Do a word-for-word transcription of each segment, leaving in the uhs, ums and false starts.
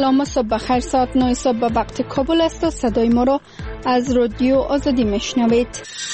سلام و صبح بخیر. ساعت نه صبح به وقت کابل است و صدای ما را از رادیو آزادی میشنوید.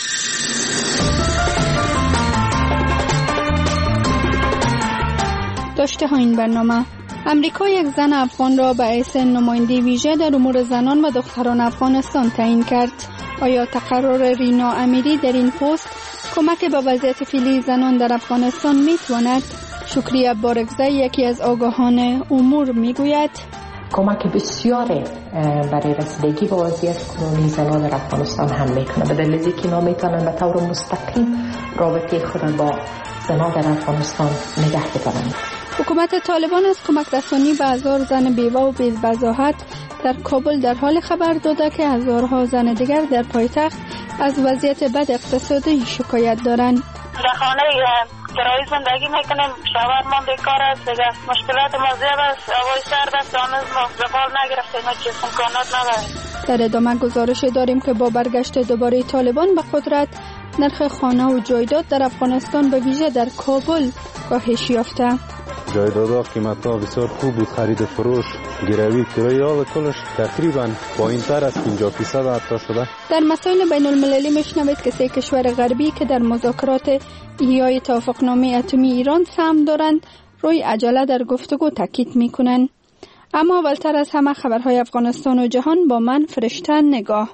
داشته ها این برنامه: امریکا یک زن افغان را به حیث نماینده ویژه در امور زنان و دختران افغانستان تعیین کرد. آیا تقرر رینا امیری در این پست کمک به وضعیت فعلی زنان در افغانستان میتواند؟ شکریه بارگزی، یکی از آگاهان امور، میگوید کمک بسیاری برای رسیدگی به وضعیت کنونی زنان در افغانستان هم میکنه، به دلیلی که اینا میتونن به طور مستقیم رابطه خود با زنان در افغانستان نگه بدارند. حکومت طالبان از کمک رسانی به هزار زن بیوه و بی‌وضاحت در کابل در حال خبر داده که هزارها زن دیگر در پایتخت از وضعیت بد اقتصادی شکایت دارند. در خانه کرایه زندگی میکنیم، شوهرمان بیکار است، دیگه مشکلات ما زیاد است، هوای سرد است، هنوز ما زبال نگرفتیم، هیچ امکانات نداریم. در ادامه گزارش داریم که با برگشت دوباره طالبان به قدرت، نرخ خانه و جایداد در افغانستان به ویژه در کابل کاهش یافته. جایدادها قیمتها بسیار خوب بود، خرید فروش، گروی، کرایه ها و کلش تقریبا پایین‌تر از پنجاه درصد حتی شده. در مسائل بین المللی میشنوید که سه کشور غربی که در مذاکرات احیای توافقنامه اتمی ایران سهم دارند روی عجله در گفتگو تاکید میکنند. اما اولتر از همه خبرهای افغانستان و جهان با من فرشته نگاه.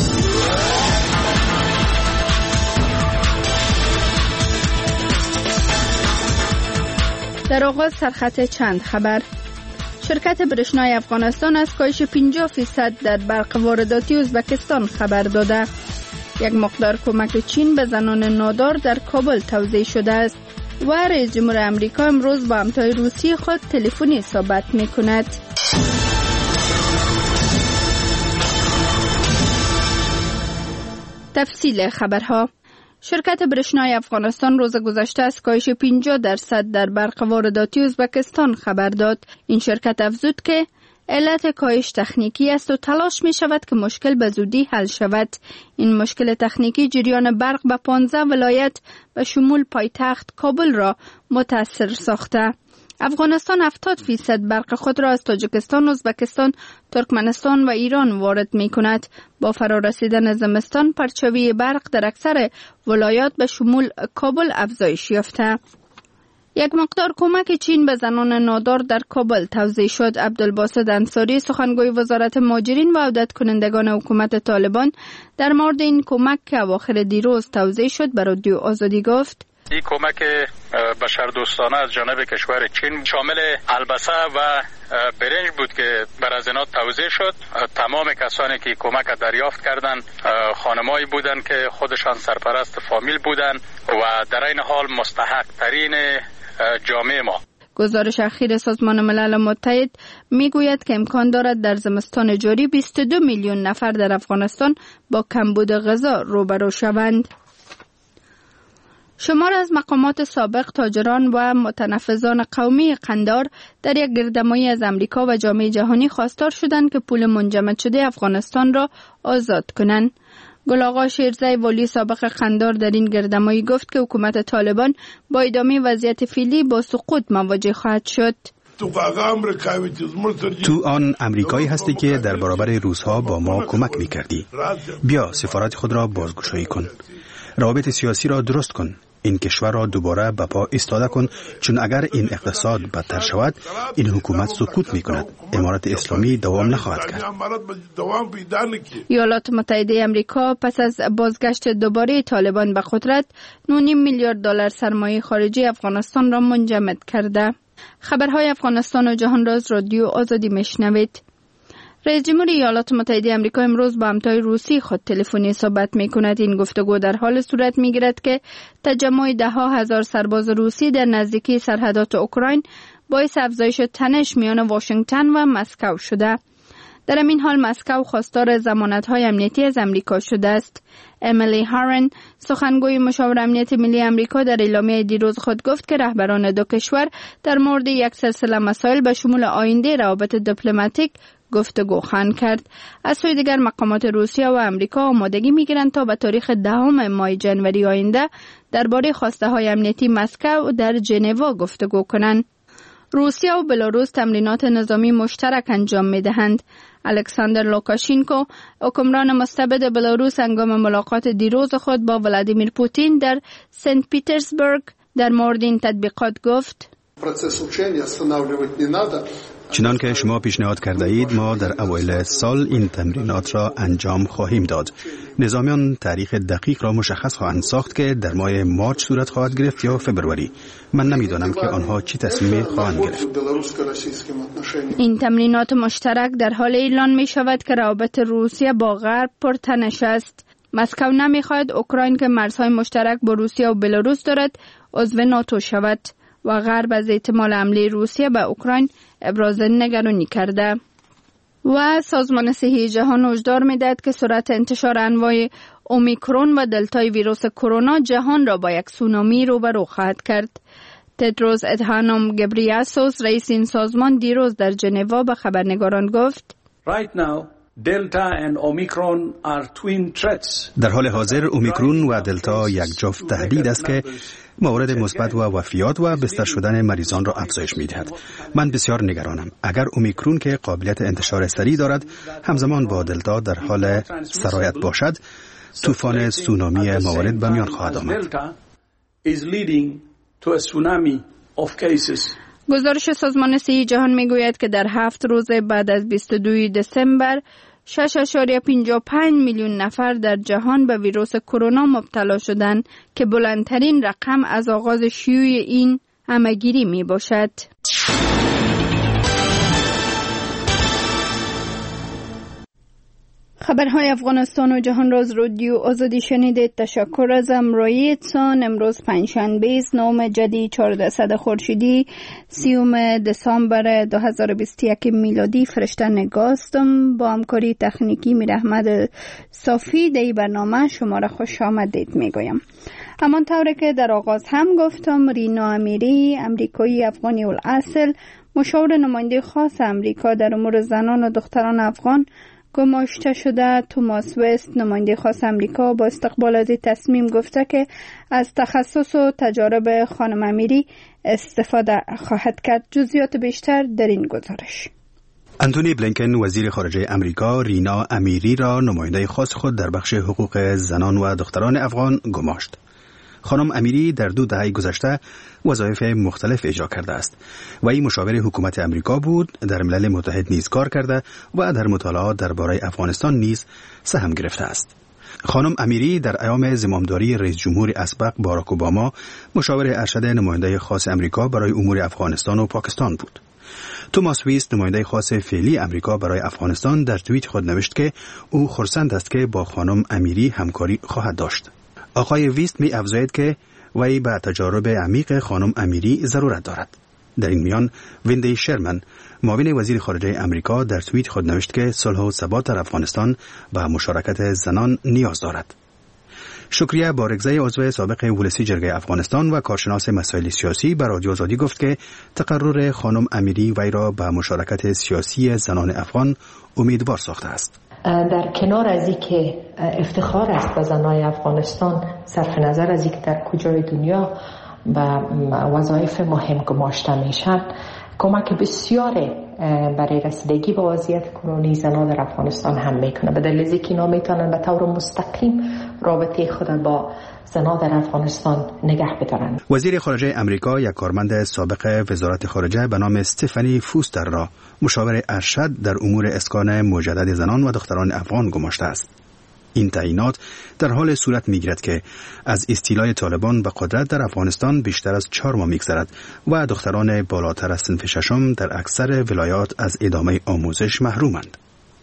در آغاز سرخط چند خبر. شرکت برشنای افغانستان از کاهش پنجاه درصد در برق وارداتی ازبکستان خبر داده. یک مقدار کمک چین به زنان نادار در کابل توزیع شده است و رئیس جمهور امریکا امروز با همتای روسی خود تلفنی صحبت می کند. تفصیل خبرها. شرکت برشنای افغانستان روز گذشته از کاهش پنجاه درصد در برق وارداتی ازبکستان خبر داد. این شرکت افزود که علت کاهش تکنیکی است و تلاش می شود که مشکل به زودی حل شود. این مشکل تکنیکی جریان برق به پانزده ولایت به شمول پایتخت کابل را متاثر ساخته. افغانستان هفتاد درصد برق خود را از تاجیکستان، ازبکستان، ترکمنستان و ایران وارد می کند. با فرارسیدن زمستان پرچاوی برق در اکثر ولایات به شمول کابل افزایش یافته. یک مقدار کمک چین به زنان نادار در کابل توزیع شد. عبدالباسط انصاری، سخنگوی وزارت مهاجرین و عودت کنندگان حکومت طالبان، در مورد این کمک که اواخر دیروز توزیع شد به رادیو آزادی گفت: این کمک بشردوستانه از جانب کشور چین شامل البسه و برنج بود که بر از اینا توزیع شد. تمام کسانی که کمک دریافت کردند خانمایی بودند که خودشان سرپرست فامیل بودند و در این حال مستحق ترین جامعه ما. گزارش اخیر سازمان ملل متحد میگوید که امکان دارد در زمستان جاری بیست و دو میلیون نفر در افغانستان با کمبود غذا روبرو شوند. شمار از مقامات سابق، تاجران و متنفذان قومی قندار در یک گردهمایی از امریکا و جامعه جهانی خواستار شدند که پول منجمد شده افغانستان را آزاد کنند. گل آقا شیرزی، والی سابق قندار، در این گردهمایی گفت که حکومت طالبان با ادامه وضعیت فعلی با سقوط مواجه خواهد شد. تو آن امریکایی هستی که در برابر روس‌ها با ما کمک می‌کردی. بیا سفارت خود را بازگشایی کن. روابط سیاسی را درست کن. این کشور را دوباره به پا ایستاده کن، چون اگر این اقتصاد بدتر شود این حکومت سقوط می کند. امارت اسلامی دوام نخواهد کرد. ایالات متحده آمریکا پس از بازگشت دوباره طالبان به قدرت نه و نیم میلیارد دلار سرمایه خارجی افغانستان را منجمد کرده. خبرهای افغانستان و جهان را از رادیو آزادی میشنوید. رئیس جمهور ایالات متحده آمریکا امروز با همتای روسی خود تلفنی صحبت می کند. این گفتگو در حال صورت می گیرد که تجمع ده ها هزار سرباز روسی در نزدیکی سرحدات اوکراین باعث افزایش تنش میان واشنگتن و مسکو شده. در این حال مسکو خواستار ضمانت‌های امنیتی از امریکا شده است. امیلی هارن، سخنگوی مشاور امنیت ملی امریکا، در اعلامیه دیروز خود گفت که رهبران دو کشور در مورد یک سلسله مسائل به شمول آینده روابط دیپلماتیک گفتگو خواهند کرد. از سوی دیگر مقامات روسیه و امریکا آمادگی می‌گیرند تا به تاریخ دهم ماه جنوری آینده درباره خواسته های امنیتی مسکو در ژنو گفتگو کنند. روسیه و بلاروس تمرینات نظامی مشترک انجام می دهند. الکساندر لوکاشینکو، حکمران مستبد بلاروس، هنگام ملاقات دیروز خود با ولادیمیر پوتین در سنت پیترزبورگ در مورد این تطبیقات گفت: چنان که شما پیشنهاد کرده اید، ما در اوایل سال این تمرینات را انجام خواهیم داد. نظامیان تاریخ دقیق را مشخص خواهند ساخت که در ماه مارچ صورت خواهد گرفت یا فبروری. من نمیدانم که آنها چی تصمیم خواهند گرفت. این تمرینات مشترک در حال اعلان می شود که روابط روسیه با غرب پرتنش است. مسکو نمیخواهد اوکراین که مرزهای مشترک با روسیه و بلاروس دارد عضو ناتو شود و غرب از احتمال حمله روسیه به اوکراین ابراز نگرانی کرده. و سازمان صحی جهان هشدار می‌دهد که سرعت انتشار انواع اومیکرون و دلتای ویروس کرونا جهان را با یک سونامی روبرو خواهد کرد. تدروس ادهانوم گبریاسوس، رئیس این سازمان، دیروز در ژنو به خبرنگاران گفت: Right now, Delta and Omicron are twin threats. در حال حاضر اومیکرون و دلتا یک جفت تهدید است که موارد مثبت و وفیات و بستر شدن مریضان را افزایش می‌دهد. من بسیار نگرانم. اگر اومیکرون که قابلیت انتشار سریع دارد همزمان با دلتا در حال سرایت باشد، طوفان سونامی موارد به میان خواهد آمد. گزارش سازمان صحی جهان میگوید که در هفت روز بعد از بیست و دوم دسامبر شش ممیز پنجاه و پنج میلیون نفر در جهان به ویروس کرونا مبتلا شدند که بلندترین رقم از آغاز شیوع این همهگیری می باشد. خبرهای افغانستان و جهان را از رادیو آزادی شنیدید. تشکر از همراهیتان. امروز پنجشنبه است، نهم جدی چهاردهصد خورشیدی، سیوم دسامبر دو هزار و بیست و یک میلادی. فرشته نگاستم با همکاری تکنیکی میر احمد صافی. در برنامه شما را خوش آمدید میگویم. همان طوری که در آغاز هم گفتم، رینا امیری، امریکایی افغانی الاصل، مشاور نماینده خاص امریکا در امور زنان و دختران افغان گماشته شده، توماس وست، نماینده خاص امریکا، با استقبال از تصمیم گفته که از تخصص و تجارب خانم امیری استفاده خواهد کرد. جزئیات بیشتر در این گزارش. انتونی بلینکن، وزیر خارجه امریکا، رینا امیری را نماینده خاص خود در بخش حقوق زنان و دختران افغان گماشت. خانم امیری در دو دهه گذشته وظایف مختلف اجرا کرده است. وی مشاور حکومت امریکا بود، در ملل متحد نیز کار کرده و در مطالعات درباره افغانستان نیز سهم گرفته است. خانم امیری در ایام زمامداری رئیس جمهور اسبق باراک اوباما مشاور ارشد نماینده خاص امریکا برای امور افغانستان و پاکستان بود. توماس ویست، نماینده خاص فعلی امریکا برای افغانستان، در توییت خود نوشت که او خرسند است که با خانم امیری همکاری خواهد داشت. آقای ویست می افزاید که وی به تجارب عمیق خانم امیری ضرورت دارد. در این میان ویندی شرمن، معاون وزیر خارجه امریکا، در توییت خود نوشت که صلح و ثبات در افغانستان به مشارکت زنان نیاز دارد. شکریه بارگزی، عضو سابق ولسی جرگه افغانستان و کارشناس مسائل سیاسی، به رادیو آزادی گفت که تقرر خانم امیری وی را به مشارکت سیاسی زنان افغان امیدوار ساخته است. در کنار از این که افتخار است به زنای افغانستان، صرف نظر از این که در کجای دنیا و وظایف مهم گماشته میشن، کمک بسیار برای رسیدگی به وضعیت کنونی زنان در افغانستان هم میکنه. به دلیل اینکه اینا میتونن به طور مستقیم رابطه خود با زنان در افغانستان نگه بدارن. وزیر خارجه امریکا یک کارمند سابق وزارت خارجه به نام استفانی فوستر را مشاور ارشد در امور اسکان مجدد زنان و دختران افغان گماشته است. این تعیینات در حال صورت میگیرد که از استیلای طالبان به قدرت در افغانستان بیشتر از چهار ماه میگذرد و دختران بالاتر از صنف ششم در اکثر ولایات از ادامه آموزش محرومند.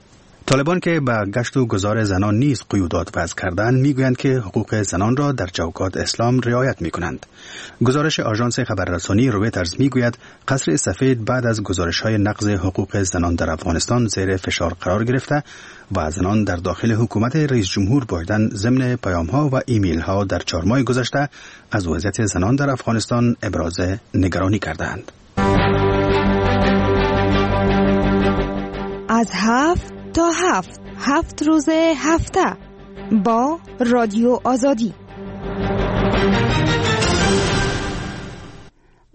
طالبان که به گشت و گذار زنان نیز قیودات وضع کردند، میگویند که حقوق زنان را در چوکات اسلام رعایت میکنند. گزارش آژانس خبررسانی رویترز میگوید قصر سفید بعد از گزارش‌های نقض حقوق زنان در افغانستان زیر فشار قرار گرفته و زنان در داخل حکومت رئیس جمهور بایدن ضمن پیام‌ها و ایمیل‌ها در چهار ماه گذشته از وضعیت زنان در افغانستان ابراز نگرانی کردند. از هفت تا هفت هفت روز هفته با رادیو آزادی.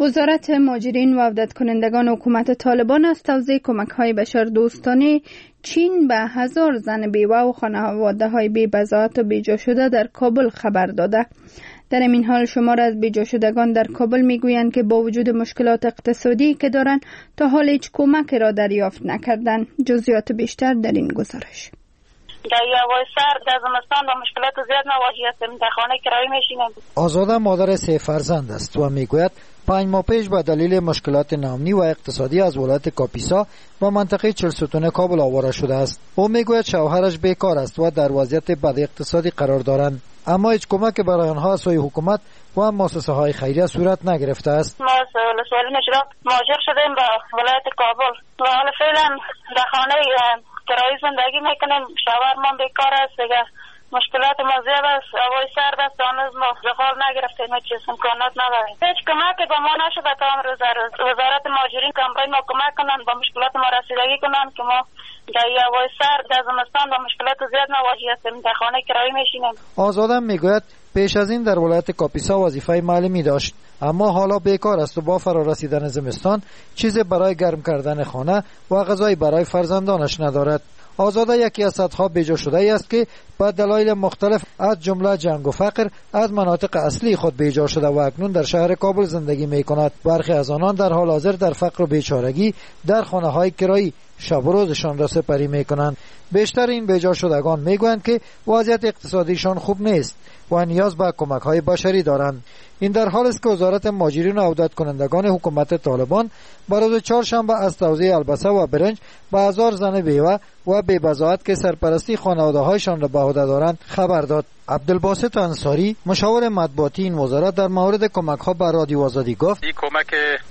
وزارت مهاجرین و عودت کنندگان حکومت طالبان از توزیع کمک‌های بشردوستانه چین به هزار زن بیوه و خانواده‌های بی‌بضاعت و بیجا شده در کابل خبر داده. در این حال شمار از بیجا شدگان در کابل میگویند که با وجود مشکلات اقتصادی که دارند تا حال هیچ کمک را دریافت نکردند. جزئیات بیشتر در این گزارش. در هوای سرد در زمستان با مشکلات زیاد مواجه هستیم. در خانه کرایی میشینیم. آزاده مادر سه فرزند است و میگوید پنج ماه پیش به دلیل مشکلات نامنی و اقتصادی از ولایت کاپیسا و منطقه چهل ستون کابل آواره شده است. او میگوید شوهرش بیکار است و در وضعیت بد اقتصادی قرار دارند، اما هیچ کمک برای آنها از سوی حکومت و مؤسسه های خیریه صورت نگرفته است. ما سوالی نشد مهاجر شدیم به ولایت کابل و حالا فعلا در خانه کرایی زندگی میکنیم. شوهرمان بیکار است دیگه. مشکلات ما زیاد است. هوای سرد است. هنوز ما زغال نگرفتیم. هیچ چیز امکانات نداریم. هیچ کمک به ما نشده تا امروز. وزارت مهاجرین کمپای ما کمک کنن، با مشکلات ما رسیدگی کنن که ما در هوای سرد در زمستان با مشکلات زیاد مواجه هستیم. در خانه کرایی میشینیم. آزاده میگوید پیش از این در ولایت کاپیسا وظیفه معلمی داشت، اما حالا بیکار است و با فرا رسیدن زمستان چیزی برای گرم کردن خانه و غذای برای فرزندانش ندارد. آزاده یکی از صدها بیجا شده ای است که با دلایل مختلف از جمله جنگ و فقر از مناطق اصلی خود بیجا شده و اکنون در شهر کابل زندگی می کند. برخی از آنان در حال حاضر در فقر و بیچارگی در خانه های کرایی شب و روزشان را سپری می کنند. بیشتر این بیجا شدگان می گویند که وضعیت اقتصادیشان خوب نیست و نیاز به کمک های بشری دارند. این در حال است که وزارت مهاجرین و عودت کنندگان حکومت طالبان بر روز چهارشنبه از توزیع البسه و برنج به هزار زن بیوه و بی‌بضاعت که سرپرستی خانواده‌هایشان را به عهده دارند خبر داد. عبدالباسط انصاری مشاور مطبوعاتی این وزارت در مورد کمک‌ها به رادیو آزادی گفت: این کمک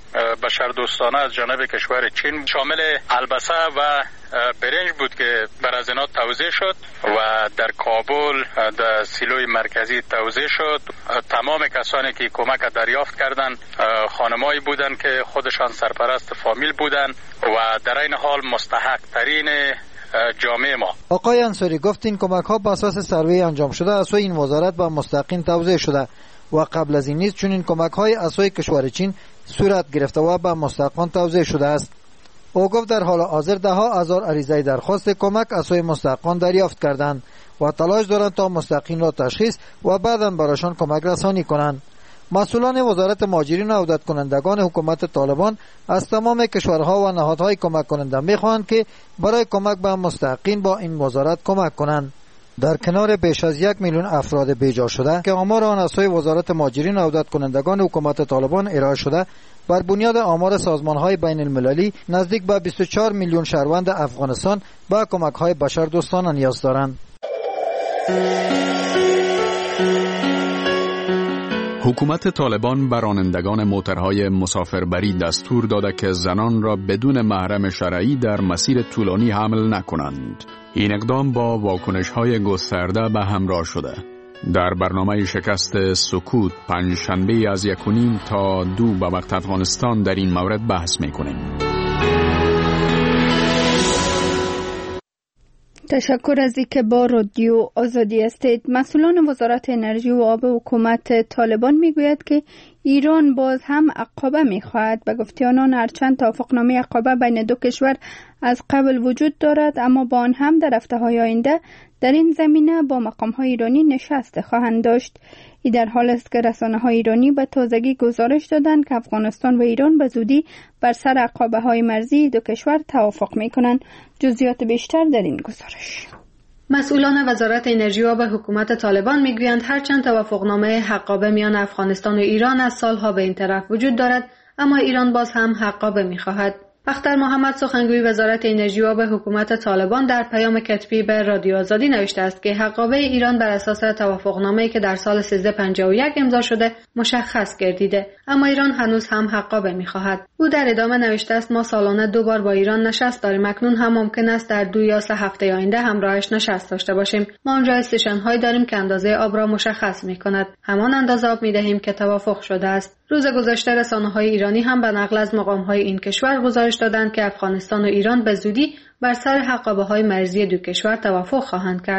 بشردوستانه از جانب کشور چین شامل البسه و برنج بود که بر از اینا توزیع شد و در کابل در سیلوی مرکزی توزیع شد. تمام کسانی که کمک دریافت کردند خانمایی بودند که خودشان سرپرست فامیل بودند و در این حال مستحق ترین جامعه ما. آقای انصاری گفت این کمک ها بر اساس سروی انجام شده از سوی این وزارت به مستحقین توزیع شده و قبل از این نیز چون این کمک های از سوی کشور چین صورت گرفته و به مستحقان توزیع شده است. او گفت در حال حاضر ده ها هزار عریضه درخواست کمک از سوی مستحقان دریافت کردند و تلاش دارند تا مستحقین را تشخیص و بعداً برایشان کمک رسانی کنند. مسئولان وزارت مهاجرین و عودت کنندگان حکومت طالبان از تمام کشورها و نهادهای کمک کننده می‌خواهند که برای کمک به مستحقین با این وزارت کمک کنند. در کنار بیش از یک میلیون افراد بیجا شده که آمار آن از سوی وزارت مهاجرین و عودت کنندگان حکومت طالبان ارائه شده، بر بنیاد آمار سازمان‌های بین المللی نزدیک به بیست و چهار میلیون شهروند افغانستان به کمک‌های بشردوستانه نیاز دارند. حکومت طالبان به رانندگان موترهای مسافربری دستور داده که زنان را بدون محرم شرعی در مسیر طولانی حمل نکنند. این اقدام با واکنش‌های گسترده به همراه شده. در برنامه شکست سکوت پنجشنبه از یک و نیم تا دو به وقت افغانستان در این مورد بحث می‌کنیم. تشکر از اینکه با رادیو آزادی هستید. مسئولان وزارت انرژی و آب حکومت طالبان میگوید که ایران باز هم عقابه میخواهد. به گفته آنان هرچند توافقنامه عقابه بین دو کشور از قبل وجود دارد، اما با آن هم در هفته‌های آینده در این زمینه با مقام‌های ایرانی نشست خواهند داشت. این در حال است که رسانه‌های ایرانی به تازگی گزارش دادند که افغانستان و ایران به زودی بر سر عقابه‌های مرزی دو کشور توافق می‌کنند. جزئیات بیشتر در این گزارش. مسئولان وزارت انرژی و آب حکومت طالبان میگویند هرچند توافقنامه حقابه میان افغانستان و ایران از سالها به این طرف وجود دارد، اما ایران باز هم حقابه می‌خواهد. اختر محمد سخنگوی وزارت انرژی و آب حکومت طالبان در پیام کتبی به رادیو آزادی نوشته است که حقابه ایران بر اساس توافقنامه‌ای که در سال سیزده پنجاه و یک امضا شده مشخص گردیده، اما ایران هنوز هم حقابه می‌خواهد. او در ادامه نوشته است ما سالانه دو بار با ایران نشست داریم، اکنون هم ممکن است در دو یا سه هفته آینده همراهش نشست داشته باشیم. ما آنجا استیشن‌هایی داریم که اندازه آب را مشخص می‌کند، همان اندازه آب می‌دهیم که توافق شده است. روز گذشته رسانه‌های ایرانی هم به نقل از مقام‌های این کشور گزارش دادند که افغانستان و ایران به زودی بر سر حقابه‌های مرزی دو کشور توافق خواهند کرد.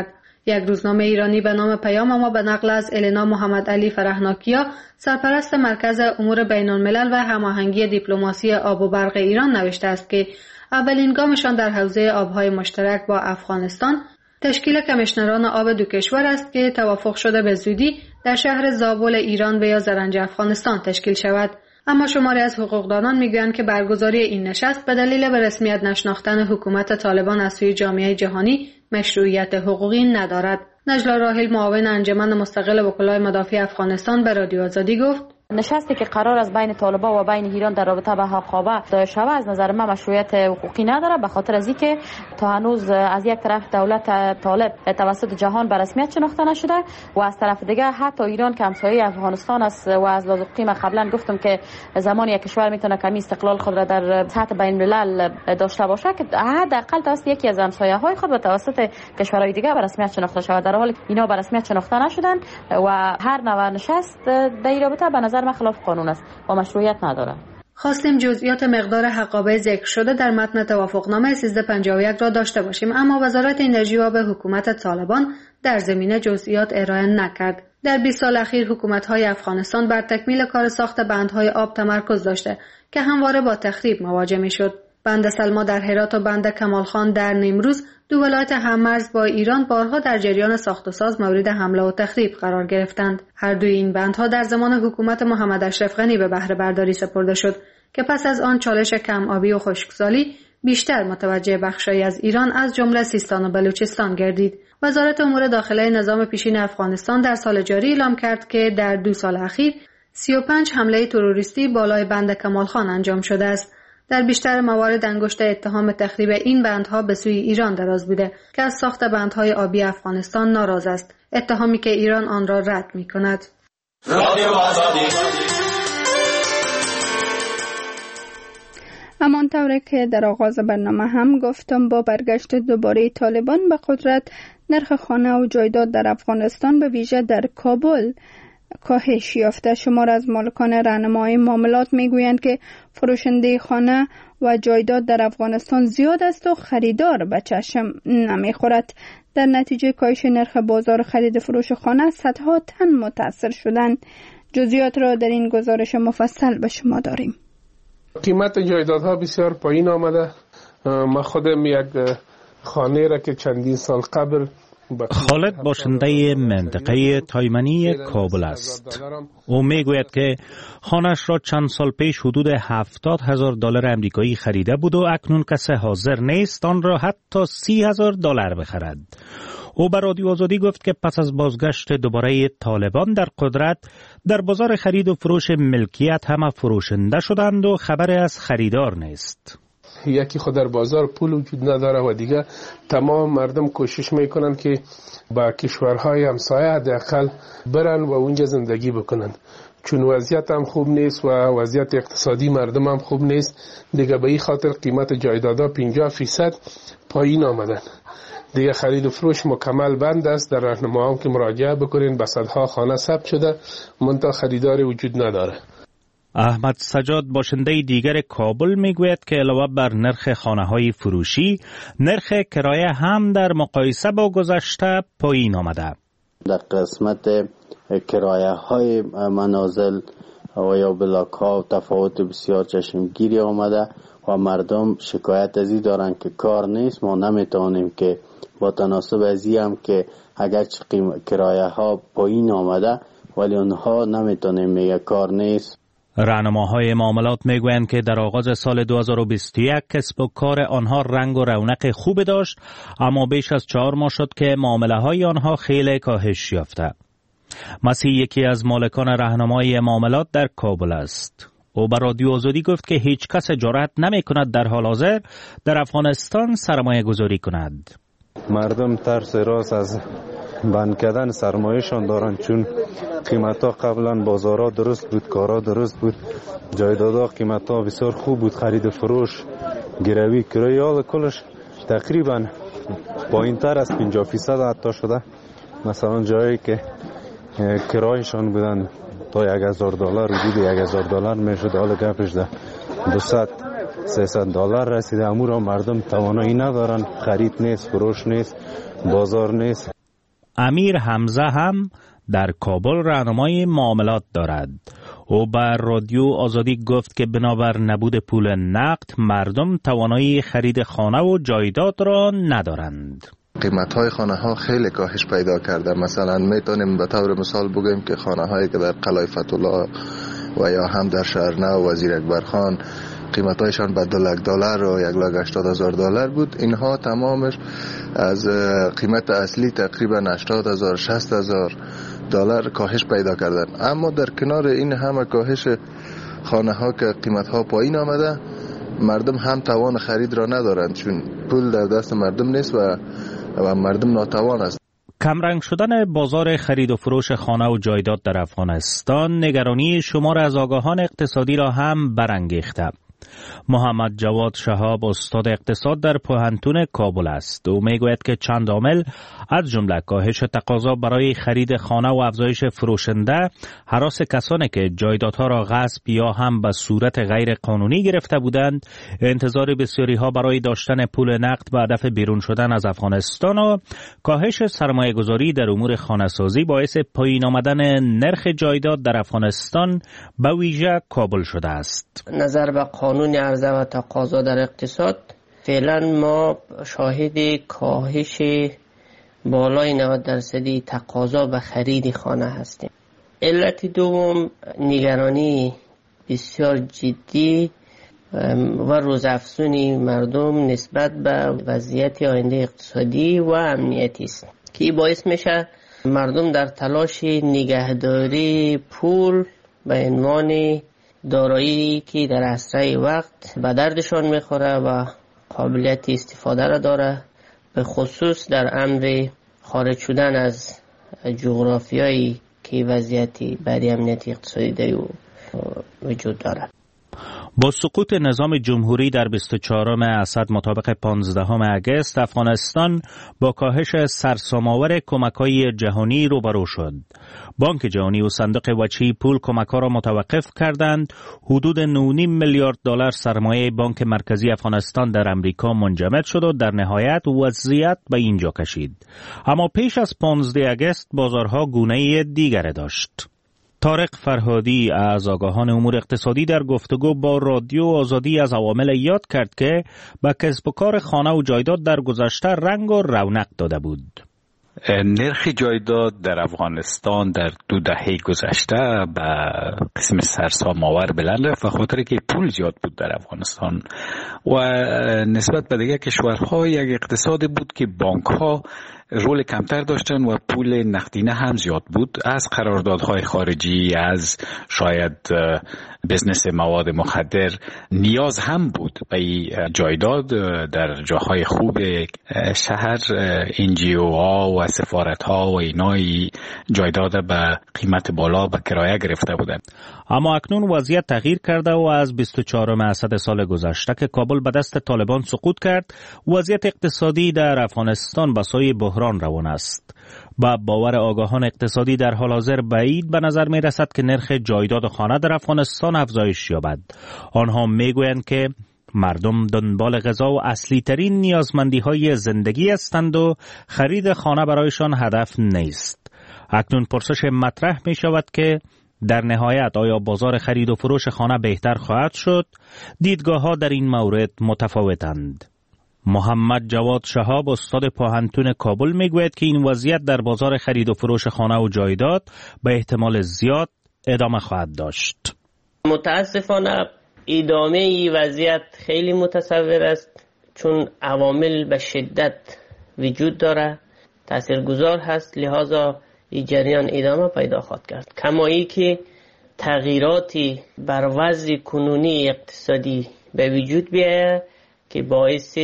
یک روزنامه ایرانی به نام پیام ما به نقل از النا محمد علی فرهناکیا، سرپرست مرکز امور بین الملل و هماهنگی دیپلماسی آب و برق ایران نوشته است که اولین گامشان در حوزه آبهای مشترک با افغانستان تشکیل کمیشنران آب دو کشور است که توافق شده به زودی در شهر زابل ایران و یا زرنج افغانستان تشکیل شود. اما شماری از حقوقدانان میگویند که برگزاری این نشست به دلیل به رسمیت نشناختن حکومت طالبان از سوی جامعه جهانی مشروعیت حقوقی ندارد. نجلا راحل، معاون انجمن مستقل وکلای مدافع افغانستان، به رادیو آزادی گفت: نشستی که قرار است بین طالبان و بین ایران در رابطه به حقابه دایر شود از نظر من مشروعیت حقوقی نداره، به خاطر از اینکه تا هنوز از یک طرف دولت طالب توسط جهان به رسمیت شناخته نشده و از طرف دیگه حتی ایران که همسایه افغانستان است و از لحاظ حقوقی من قبلا گفتم که زمانی یک کشور میتونه کمی استقلال خود را در سطح بین الملل داشته باشه که حداقل توسط یکی از همسایه های خود و توسط کشورهای دیگه به رسمیت شناخته شود، در حالی که اینا به رسمیت شناخته نشدن و هر نوع نشست در این رابطه به نظر من خلاف قانون است و مشروعیت نداره. خواستیم جزئیات مقدار حقابه ذکر شده در متن توافقنامه سیزده پنجاه و یک را داشته باشیم، اما وزارت انرژی و به حکومت طالبان در زمینه جزئیات ارائه نکرد. در بیست سال اخیر حکومت‌های افغانستان بر تکمیل کار ساخت بندهای آب تمرکز داشته که همواره با تخریب مواجه می‌شد. بند سلما در هرات و بند کمالخان در نیمروز، دو ولایت هممرز با ایران، بارها در جریان ساخت و ساز مورد حمله و تخریب قرار گرفتند. هر دوی این بندها در زمان حکومت محمد اشرف غنی به بهره برداری سپرده شد که پس از آن چالش کم آبی و خشکسالی بیشتر متوجه بخشایی از ایران از جمله سیستان و بلوچستان گردید. وزارت امور داخله نظام پیشین افغانستان در سال جاری اعلام کرد که در دو سال اخیر سی و پنج حمله تروریستی بالای بند کمالخان انجام شده است. در بیشتر موارد انگشت اتهام تخریب این بندها به سوی ایران دراز بوده که از ساخت بندهای آبی افغانستان ناراض است، اتهامی که ایران آن را رد می کند. همانطور که در آغاز برنامه هم گفتم، با برگشت دوباره طالبان به قدرت، نرخ خانه و جایداد در افغانستان به ویژه در کابل کاهش یافته. شمار از مالکان راهنمای معاملات میگویند که فروشنده خانه و جایداد در افغانستان زیاد است و خریدار به چشم نمیخورد. در نتیجه کاهش نرخ بازار خرید فروش خانه صدها تن متاثر شدند. جزئیات را در این گزارش مفصل به شما داریم. قیمت جایدادها بسیار پایین آمده. ما خودم یک خانه را که چندین سال قبل خالد باشنده منطقه تایمنی کابل است. او میگوید که خانه‌اش را چند سال پیش حدود هفتاد هزار دلار امریکایی خریده بود و اکنون کسی حاضر نیست آن را حتی سی هزار دلار بخرد. او به رادیو آزادی گفت که پس از بازگشت دوباره طالبان در قدرت، در بازار خرید و فروش ملکیت همه فروشنده شدند و خبری از خریدار نیست. یکی خود در بازار پول وجود نداره و دیگه تمام مردم کوشش میکنن که با کشورهای همسایه حداقل برن و اونجا زندگی بکنن، چون وضعیت هم خوب نیست و وضعیت اقتصادی مردم هم خوب نیست. دیگه به این خاطر قیمت جایدادها پنجاه فیصد پایین آمدن. دیگه خرید و فروش مکمل بند است. در راهنما هم که مراجعه بکنین به صدها خانه ثبت شده، منتها خریداری وجود نداره. احمد سجاد باشنده دیگر کابل میگوید که علاوه بر نرخ خانه‌های فروشی، نرخ کرایه هم در مقایسه با گذشته پایین آمده. در قسمت کرایه های منازل و یا بلاک ها تفاوت بسیار چشمگیری آمده و مردم شکایت از این دارن که کار نیست. ما نمیتونیم که با تناسب از این هم که اگرچه کرایه ها پایین آمده ولی اونها نمیتونیم میگه کار نیست. راهنماهای معاملات میگویند که در آغاز سال دو هزار و بیست و یک کسب و کار آنها رنگ و رونق خوب داشت، اما بیش از چهار ماه شد که معامله های آنها خیلی کاهش یافته. مسیح یکی از مالکان راهنمای معاملات در کابل است. او به رادیو آزادی گفت که هیچ کس جرأت نمی کند در حال حاضر در افغانستان سرمایه گذاری کند. مردم ترس راست از بند کردن سرمایه‌شان دارن، چون قیمتا قبلا بازارها درست بود، کارا درست بود، جایدادها قیمتا بسیار خوب بود، خرید فروش، گروی، کرایه ها کلش تقریبا پایین تر از پنجاه فیصد حتی شده. مثلا جایی که کرایشان بودن تا یک هزار دلار، حدود یک هزار دلار میشد، حالا گپش ده دویست سیصد دلار رسیده. امور مردم توانایی ندارن، خرید نیست، فروش نیست، بازار نیست. امیر حمزه هم در کابل راهنمای معاملات دارد. او بر رادیو آزادی گفت که بنابر نبود پول نقد مردم توانایی خرید خانه و جایداد را ندارند. قیمت‌های خانه‌ها خیلی کاهش پیدا کرده. مثلا میتونیم به طور مثال بگیم که خانه‌هایی که در قلعه فتح‌الله و یا هم در شهرنو وزیر اکبرخان قیمت‌هایشان به دو لک دلار و یک لاک هشتاد هزار دلار بود، اینها تمامش از قیمت اصلی تقریبا هشتاد هزار شصت هزار دلار کاهش پیدا کردن. اما در کنار این همه کاهش خانه‌ها که قیمت‌ها پایین آمده، مردم هم توان خرید را ندارند، چون پول در دست مردم نیست و و مردم ناتوان است. کمرنگ شدن بازار خرید و فروش خانه و جایداد در افغانستان نگرانی شمار از آگاهان اقتصادی را هم برانگیخته. محمد جواد شهاب استاد اقتصاد در پوهنتون کابل است. او میگوید که چند عامل از جمله کاهش تقاضا برای خرید خانه و افزایش فروشنده، هراس کسانی که جایدادها را غصب یا هم به صورت غیر قانونی گرفته بودند، انتظار بسیاری ها برای داشتن پول نقد به هدف بیرون شدن از افغانستان و کاهش سرمایه گذاری در امور خانه سازی باعث پایین آمدن نرخ جایداد در افغانستان به ویژه کابل شده است. نظر به قانون عرضه و تقاضا در اقتصاد، فعلا ما شاهد کاهش بالای نود درصدی تقاضا به خرید خانه هستیم. علت دوم نگرانی بسیار جدی و روزافزونی مردم نسبت به وضعیت آینده اقتصادی و امنیتی است که باعث میشه مردم در تلاش نگهداری پول به عنوان دارایی که در اسرع وقت به دردشان میخوره و قابلیت استفاده را داره، به خصوص در امر خارج شدن از جغرافیایی که وضعیتی برای امنیت اقتصادی در وجود داره. با سقوط نظام جمهوری در بیست و چهارم اسد مطابق پانزدهم اگست، افغانستان با کاهش سرسام‌آور کمک‌های جهانی روبرو شد. بانک جهانی و صندوق وجهی پول کمک‌ها را متوقف کردند. حدود نه و نیم میلیارد دلار سرمایه بانک مرکزی افغانستان در امریکا منجمد شد و در نهایت وضعیت به اینجا کشید. اما پیش از پانزدهم اگست بازارها گونه دیگری داشت. طارق فرهادی از آگاهان امور اقتصادی در گفتگو با رادیو آزادی از عوامل یاد کرد که به کسب و کار خانه و جایداد در گذشته رنگ و رونق داده بود. نرخ جایداد در افغانستان در دو دهه گذشته به قسم سرسام‌آور بلند رفت، و خاطر که پول زیاد بود در افغانستان و نسبت به دیگر کشورها یک اقتصادی بود که بانک‌ها رول کمتر داشتن و پول نقدینه هم زیاد بود. از قراردادهای خارجی، از شاید بزنس مواد مخدر نیاز هم بود به جایداد. در جاهای خوب شهر انجیو ها و سفارت ها و اینای جایداد به قیمت بالا به کرایه گرفته بودند. اما اکنون وضعیت تغییر کرده و از بیست و چهارم اسد سال گذشته که کابل به دست طالبان سقوط کرد، وضعیت اقتصادی در افغانستان به سوی بحران روان است. با باور آگاهان اقتصادی در حال حاضر بعید به نظر می رسد که نرخ جایداد خانه در افغانستان افزایش یابد. آنها می گویند که مردم دنبال غذا و اصلی ترین نیازمندی های زندگی هستند و خرید خانه برایشان هدف نیست. اکنون پرسش مطرح می شود که در نهایت آیا بازار خرید و فروش خانه بهتر خواهد شد؟ دیدگاه ها در این مورد متفاوتند. محمد جواد شهاب استاد پوهنتون کابل میگوید که این وضعیت در بازار خرید و فروش خانه و جایداد به احتمال زیاد ادامه خواهد داشت. متاسفانه ادامه این وضعیت خیلی متصور است، چون عوامل به شدت وجود داره، تاثیرگذار هست، لحاظا این جریان ادامه پیدا خواهد کرد. کما ای که تغییراتی بر وضع کنونی اقتصادی به وجود بیاید که باعث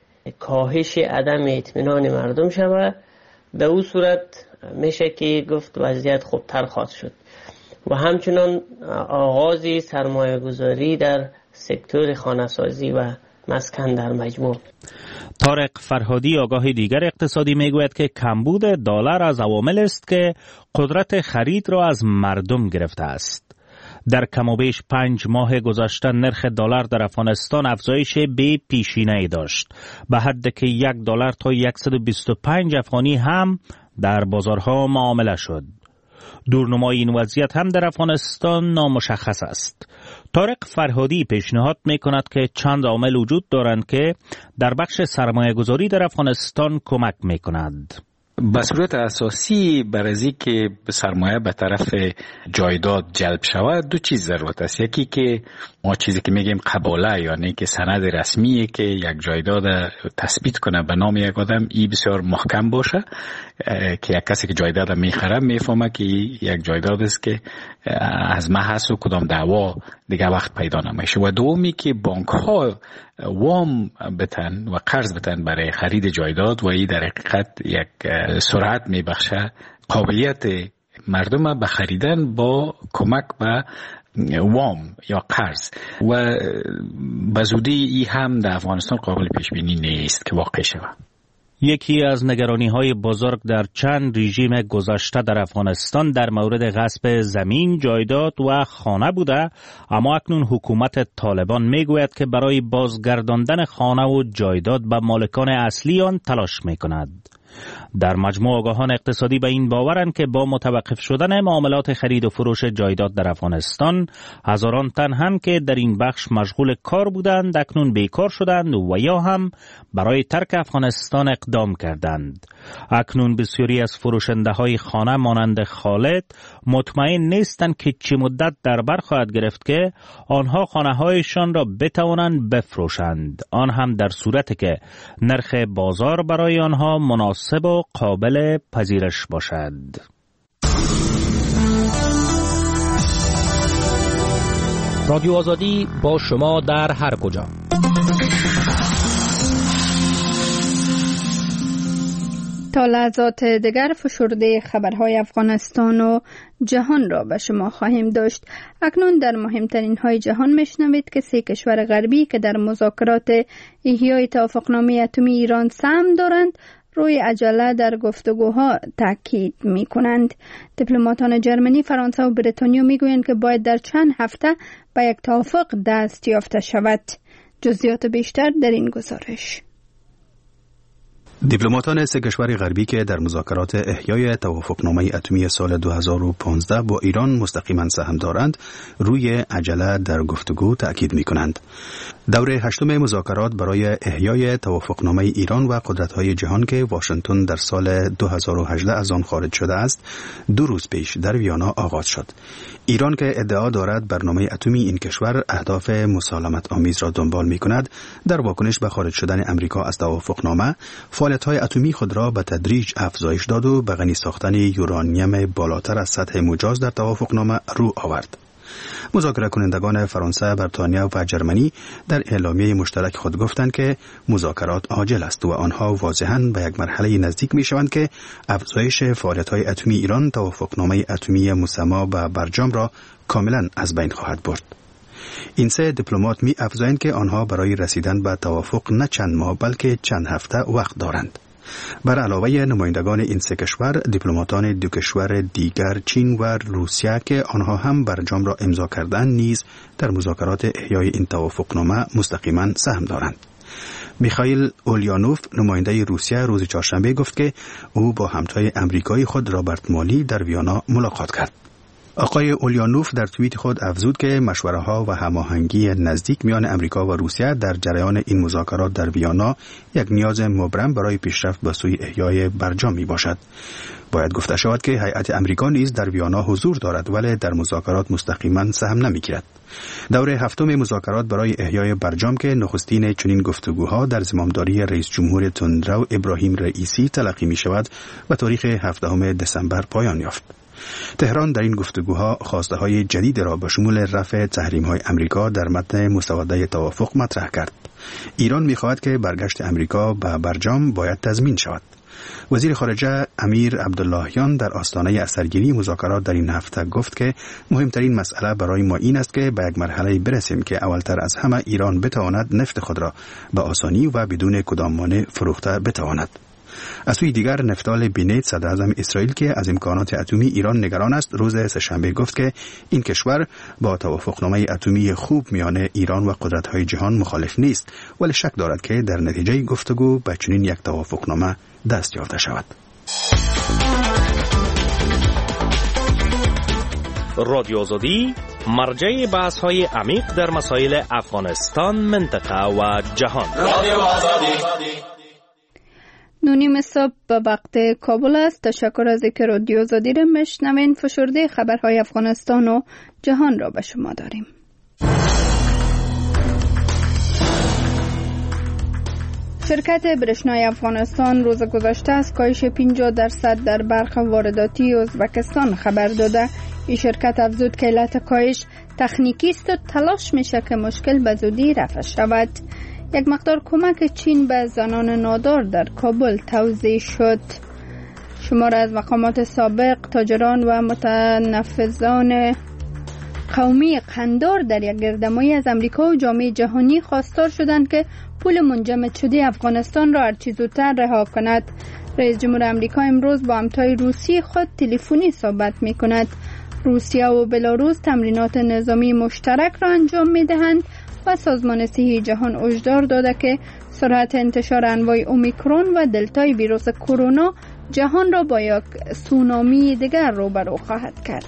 کاهش عدم اطمینان مردم شود، به او صورت میشه که گفت وضعیت خوبتر خواهد شد و همچنان آغاز سرمایه گذاری در سکتور خانه‌سازی و مسکن در مجموع. طارق فرهادی آگاه دیگر اقتصادی میگوید که کمبود دلار از عوامل است که قدرت خرید را از مردم گرفته است. در کم و بیش پنج ماه گذشته نرخ دلار در افغانستان افزایش بی پیشینه‌ای داشت، به حدی که یک دلار تا صد و بیست و پنج افغانی هم در بازارها معامله شد. دورنمای این وضعیت هم در افغانستان نامشخص است. طارق فرهادی پیشنهاد می کند که چند عامل وجود دارند که در بخش سرمایه گذاری در افغانستان کمک می کند. به صورت اساسی برای از اینکه سرمایه به طرف جایداد جلب شود دو چیز ضرورت است. یکی که ما چیزی که میگیم قباله، یعنی که سند رسمیه که یک جایداد تثبیت کنه به نام یک آدم، این بسیار محکم باشه که یک کسی که جایداد میخره میفهمه که یک جایداد است که از ما هست و کدام دعوا دیگه وقت پیدا نمیشه. و دومی که بانک ها وام بتن و قرض بتن برای خرید جایداد و این در حقیقت یک سرعت میبخشه قابلیت مردم به خریدن با کمک به وام یا قرض. و به زودی این هم در افغانستان قابل پیش بینی نیست که واقع شود. یکی از نگرانی‌های بزرگ در چند رژیم گذشته در افغانستان در مورد غصب زمین، جایداد و خانه بوده، اما اکنون حکومت طالبان میگوید که برای بازگرداندن خانه و جایداد به مالکان اصلی آن تلاش میکند. در مجموع آگاهان اقتصادی به این باورند که با متوقف شدن معاملات خرید و فروش جایداد در افغانستان، هزاران تن هم که در این بخش مشغول کار بودند اکنون بیکار شدند و یا هم برای ترک افغانستان اقدام کردند. اکنون بسیاری از فروشنده های خانه مانند خالد مطمئن نیستند که چه مدت در بر خواهد گرفت که آنها خانه هایشان را بتوانند بفروشند، آن هم در صورتی که نرخ بازار برای آنها مناسب و قابل پذیرش باشد. رادیو آزادی با شما در هر کجا. تا لحظات دیگر فشرده خبرهای افغانستان و جهان را به شما خواهیم داشت. اکنون در مهمترین های جهان میشنوید که سه کشور غربی که در مذاکرات احیای توافقنامه اتمی ایران سهم دارند روی عجله در گفتگوها تاکید می کنند. دیپلماتان جرمنی، فرانسه و بریتانیا می گویند که باید در چند هفته به یک توافق دست یافته شود. جزئیات بیشتر در این گزارش. دیپلماتان سه کشور غربی که در مذاکرات احیای توافقنامه اتمی سال دو هزار و پانزده با ایران مستقیما سهم دارند روی عجله در گفتگو تأکید می کنند. دور هشتم مذاکرات برای احیای توافقنامه ایران و قدرت‌های جهان که واشنگتن در سال دو هزار و هجده از آن خارج شده است، دو روز پیش در ویانا آغاز شد. ایران که ادعا دارد برنامه اتمی این کشور اهداف مسالمت آمیز را دنبال می‌کند، در واکنش به خارج شدن امریکا از توافقنامه، فعالیت‌های اتمی خود را به تدریج افزایش داد و به غنی ساختن یورانیم بالاتر از سطح مجاز در توافقنامه رو آورد. مذاکره کنندگان فرانسه، بریتانیا و جرمنی در اعلامیه مشترک خود گفتند که مذاکرات عاجل است و آنها واضحاً به یک مرحله نزدیک می شوند که افزایش فعالیت‌های اتمی ایران توافقنامه اتمی مسما به برجام را کاملاً از بین خواهد برد. این سه دیپلمات می افزایند که آنها برای رسیدن به توافق نه چند ماه بلکه چند هفته وقت دارند. بر علاوه نمایندگان این سه کشور، دیپلماتان دو کشور دیگر چین و روسیه که آنها هم برجام را امضا کردند نیز در مذاکرات احیای این توافقنامه مستقیما سهم دارند. میخائیل اولیانوف نماینده روسیه روز چهارشنبه گفت که او با همتای امریکایی خود رابرت مالی در ویانا ملاقات کرد. آقای اولیانوف در توییت خود افزود که مشوره‌ها و هماهنگی نزدیک میان امریکا و روسیه در جریان این مذاکرات در ویانا یک نیاز مبرم برای پیشرفت به سوی احیای برجام میباشد. باید گفته شود که هیئت امریکا نیز در ویانا حضور دارد ولی در مذاکرات مستقیما سهم نمیگیرد. دور هفتم مذاکرات برای احیای برجام که نخستین چنین گفتگوها در زمامداری رئیس جمهور تندرو ابراهیم رئیسی تلقی می شود و تاریخ هفدهم دسامبر پایان یافت. تهران در این گفتگوها خواسته‌های جدید را به شمول رفع تحریم‌های امریکا در متن مسوده توافق مطرح کرد. ایران می‌خواهد که برگشت امریکا به برجام باید تضمین شود. وزیر خارجه امیر عبداللهیان در آستانه اثرگیری مذاکرات در این هفته گفت که مهمترین مسئله برای ما این است که به یک مرحله برسیم که اولتر از همه ایران بتواند نفت خود را به آسانی و بدون کدام مانع فروخته بتواند. از سوی دیگر نفتال بینت صدر اعظم اسرائیل که از امکانات اتمی ایران نگران است روز سه‌شنبه گفت که این کشور با توافقنامه اتمی خوب میان ایران و قدرت‌های جهان مخالف نیست ولی شک دارد که در نتیجه گفتگو به چنین یک توافقنامه دست یافته شود. رادیو آزادی مرجع بحث های عمیق در مسائل افغانستان، منطقه و جهان. رادیو آزادی نونیم صبح به وقت کابل است. تشکر از اینکه رادیو آزادی را میشنوین. فشرده خبرهای افغانستان و جهان را به شما داریم. شرکت برشنای افغانستان روز گذشته از کاهش پنجاه درصد در برخ وارداتی ازبکستان خبر داده. این شرکت افزود که علت کاهش تکنیکی است و تلاش میشه که مشکل به زودی رفع شود. یک مقدار کمک چین به زنان نادار در کابل توزیع شد. شمار از مقامات سابق، تاجران و متنفذان قومی قندار در یک گردهمایی از امریکا و جامعه جهانی خواستار شدند که پول منجمد شده افغانستان را هرچه زودتر رها کند. رئیس جمهور امریکا امروز با همتای روسی خود تلفنی صحبت می کند. روسیه و بلاروس تمرینات نظامی مشترک را انجام می دهند و سازمان صحی جهان هشدار داده که سرعت انتشار انواع اومیکرون و دلتای ویروس کرونا جهان را با یک سونامی دیگر روبرو خواهد کرد.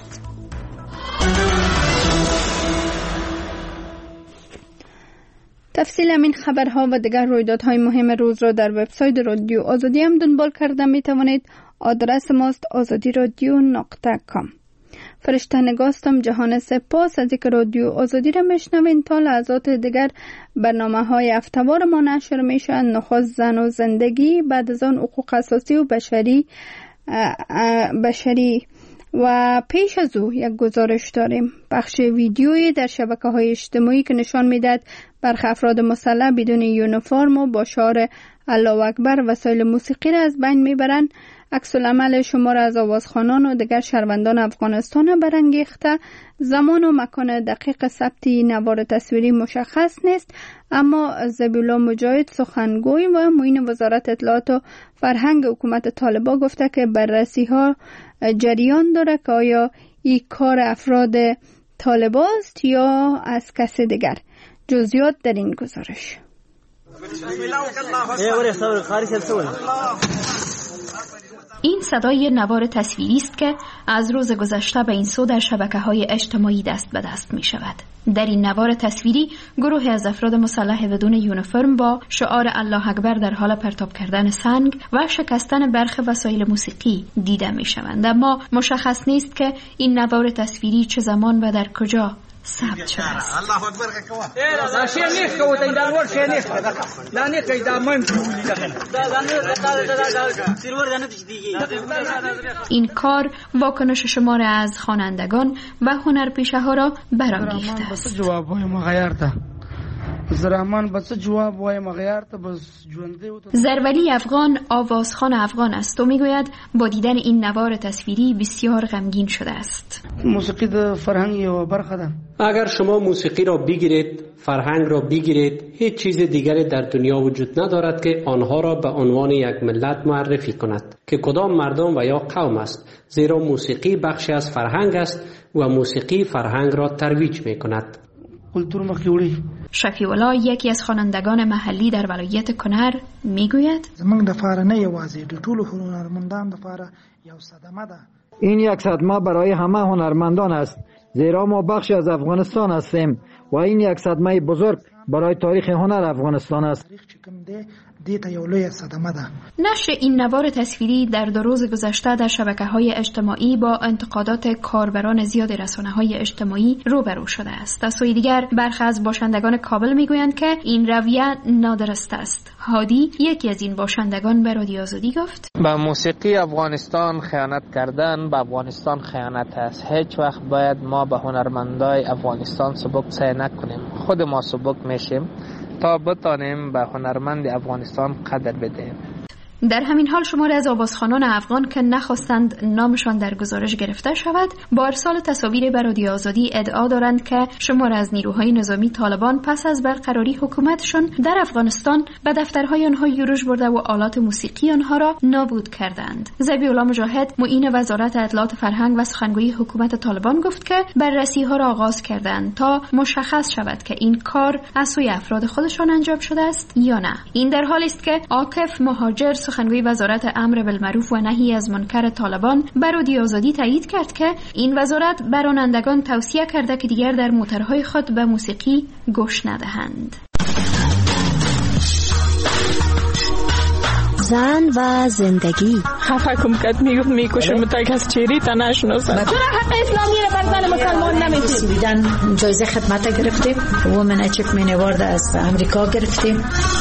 تفصیل این خبرها و دیگر رویدادهای مهم روز را در وبسایت رادیو آزادی هم دنبال کرده می توانید. آدرس ماست آزادی رادیو نقطه کام. فرشته نگاستم جهان سپاس از اینکه رادیو آزادی را میشنوین. تا لحظات دیگر برنامه های هفته‌وار ما نشر میشن. نخست زن و زندگی، بعد از آن حقوق اساسی و بشری بشری و پیش از او یک گزارش داریم. بخش ویدیویی در شبکه‌های اجتماعی که نشان میدهد برخی افراد مسلح بدون یونیفرم و با شعار الله اکبر وسایل موسیقی را از بین میبرند. عکس العمل شمار از آوازخوانان و دیگر شهروندان افغانستان برانگیخته. زمان و مکان دقیق ثبت نوار تصویری مشخص نیست، اما ذبیح‌الله مجاهد سخنگوی و معین وزارت اطلاعات و فرهنگ حکومت طالبان گفته که بررسی ها جریان داره که آیا این کار افراد طالبان است یا از کسی دیگر. جزئیات در این گزارش. این صدای نوار تصویری است که از روز گذشته به این سو در شبکه‌های اجتماعی دست به دست می شود. در این نوار تصویری گروهی از افراد مسلح بدون یونیفرم با شعار الله اکبر در حال پرتاب کردن سنگ و شکستن برخی وسایل موسیقی دیده می شوند، اما مشخص نیست که این نوار تصویری چه زمان و در کجا ثبت شده است. الله اکبر کوا شی نیست کو ته دا ور شی نیست دا نه کی دا مهم این کار واکنش شمار از خوانندگان و هنرپیشه ها را برانگیخته است. جواب وایم غیر ته زرمان بس جواب وایم غیر ته بس ژوندې. زرولی افغان آوازخوان افغان است و میگوید با دیدن این نوار تصویری بسیار غمگین شده است. موسیقی د فرهنگ یو برخه ده. اگر شما موسیقی را بگیرید، فرهنگ را بگیرید، هیچ چیز دیگری در دنیا وجود ندارد که آنها را به عنوان یک ملت معرفی کند که کدام مردم و یا قوم است، زیرا موسیقی بخشی از فرهنگ است و موسیقی فرهنگ را ترویج می کند. شفیع الله یکی از خوانندگان محلی در ولایت کنر میگوید زمونږ د فاره نه یوازې د ټولو هنرمندان د فاره یو صدمه ده. این یک صدمه برای همه هنرمندان است، زیرا ما بخشی از افغانستان هستیم و این یک صدمه بزرگ برای تاریخ هنر افغانستان است. نشر این نوار تصویری در دو روز گذشته در شبکه‌های اجتماعی با انتقادات کاربران زیاد رسانه‌های اجتماعی روبرو شده است. از سوی دیگر برخی از باشندگان کابل میگویند که این رویه نادرست است. هادی یکی از این باشندگان به رادیو آزادی گفت: به موسیقی افغانستان خیانت کردن به افغانستان خیانت است. هیچ وقت باید ما به هنرمندای افغانستان سبک سعی نکنیم. خود ما سبک میشیم تا بتانیم به هنرمند افغانستان قدر بدهیم. در همین حال شماری از آوازخوانان افغان که نخواستند نامشان در گزارش گرفته شود با ارسال تصاویر به رادیو آزادی ادعا دارند که شماری از نیروهای نظامی طالبان پس از برقراری حکومتشان در افغانستان به دفترهای آنها یورش برده و آلات موسیقی آنها را نابود کردند. ذبیح‌الله مجاهد معین وزارت اطلاعات فرهنگ و سخنگوی حکومت طالبان گفت که بررسی ها را آغاز کردند تا مشخص شود که این کار از سوی افراد خودشان انجام شده است یا نه. این در حالی است که عاکف مهاجر سخنگوی وزارت امر بالمعروف و نهی از منکر طالبان برادی آزادی تایید کرد که این وزارت به رانندگان توصیه کرده که دیگر در موترهای خود به موسیقی گوش ندهند. زن و زندگی خفه کم کد میگفت میکشم متک از چیری تا نشناسم. چرا حق اسلامی رو بر زن مسلمان نمیدید؟ سویدن جایزه خدمت گرفتیم، وومن اچیومنت اوارد از امریکا گرفتیم.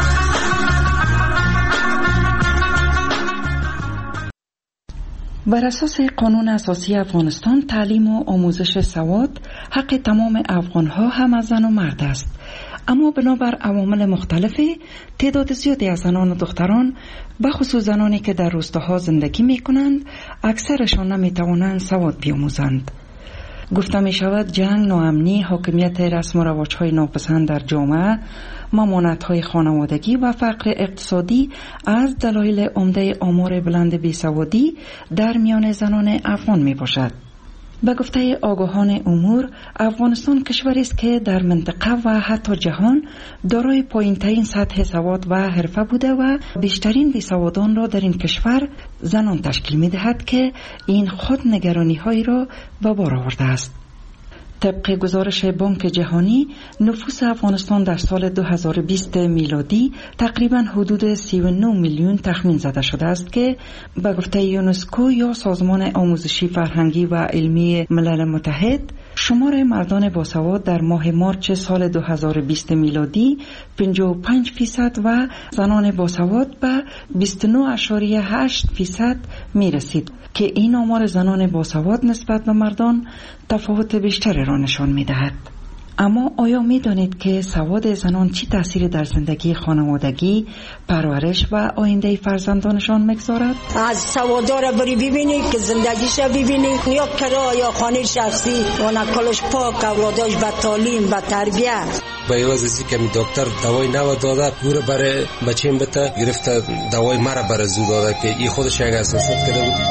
بر اساس قانون اساسی افغانستان تعلیم و آموزش سواد حق تمام افغانها هم از زن و مرد است. اما بنابر عوامل مختلفی تعداد زیادی از زنان و دختران به خصوص زنانی که در روستاها زندگی می کنند اکثرشان نمی توانند سواد بیاموزند. گفته می شود جنگ، ناامنی، حاکمیت رسم و رواج‌های ناپسند در جامعه، ممانعت‌های خانوادگی و فقر اقتصادی از دلایل عمده آمار بلند بیسوادی در میان زنان افغان می باشد. به گفته آگاهان امور، افغانستان کشوری است که در منطقه و حتی جهان دارای پایین‌ترین سطح سواد و حرفه بوده و بیشترین بیسوادان را در این کشور زنان تشکیل می‌دهد که این خود نگرانی‌هایی را به بار آورده است. طبق گزارش بانک جهانی، نفوس افغانستان در سال دو هزار و بیست میلادی تقریباً حدود سی و نه میلیون تخمین زده شده است که به گفته یونسکو یا سازمان آموزشی فرهنگی و علمی ملل متحد، شمار مردان باسواد در ماه مارچ سال دو هزار و بیست میلادی پنجاه و پنج فیصد و زنان باسواد به بیست و نه اشاریه هشت فیصد می رسید که این آمار زنان باسواد نسبت به مردان تفاوت بیشتری را نشان می دهد. اما آیا می دانید که سواد زنان چی تأثیری در زندگی خانوادگی، پرورش و آینده فرزندانشان میگذارد؟ از سوادار بری ببینید که زندگیش ببینید، یا کرا یا خانه شخصی و نکلش پاک، اولاداش به تعلیم و تربیت. با عوض از اینکه دکتر دوای نو داده گوره برای بچیم بته گرفته دوای مرا برای زو داده که این خودش یک اساسات کرده بود.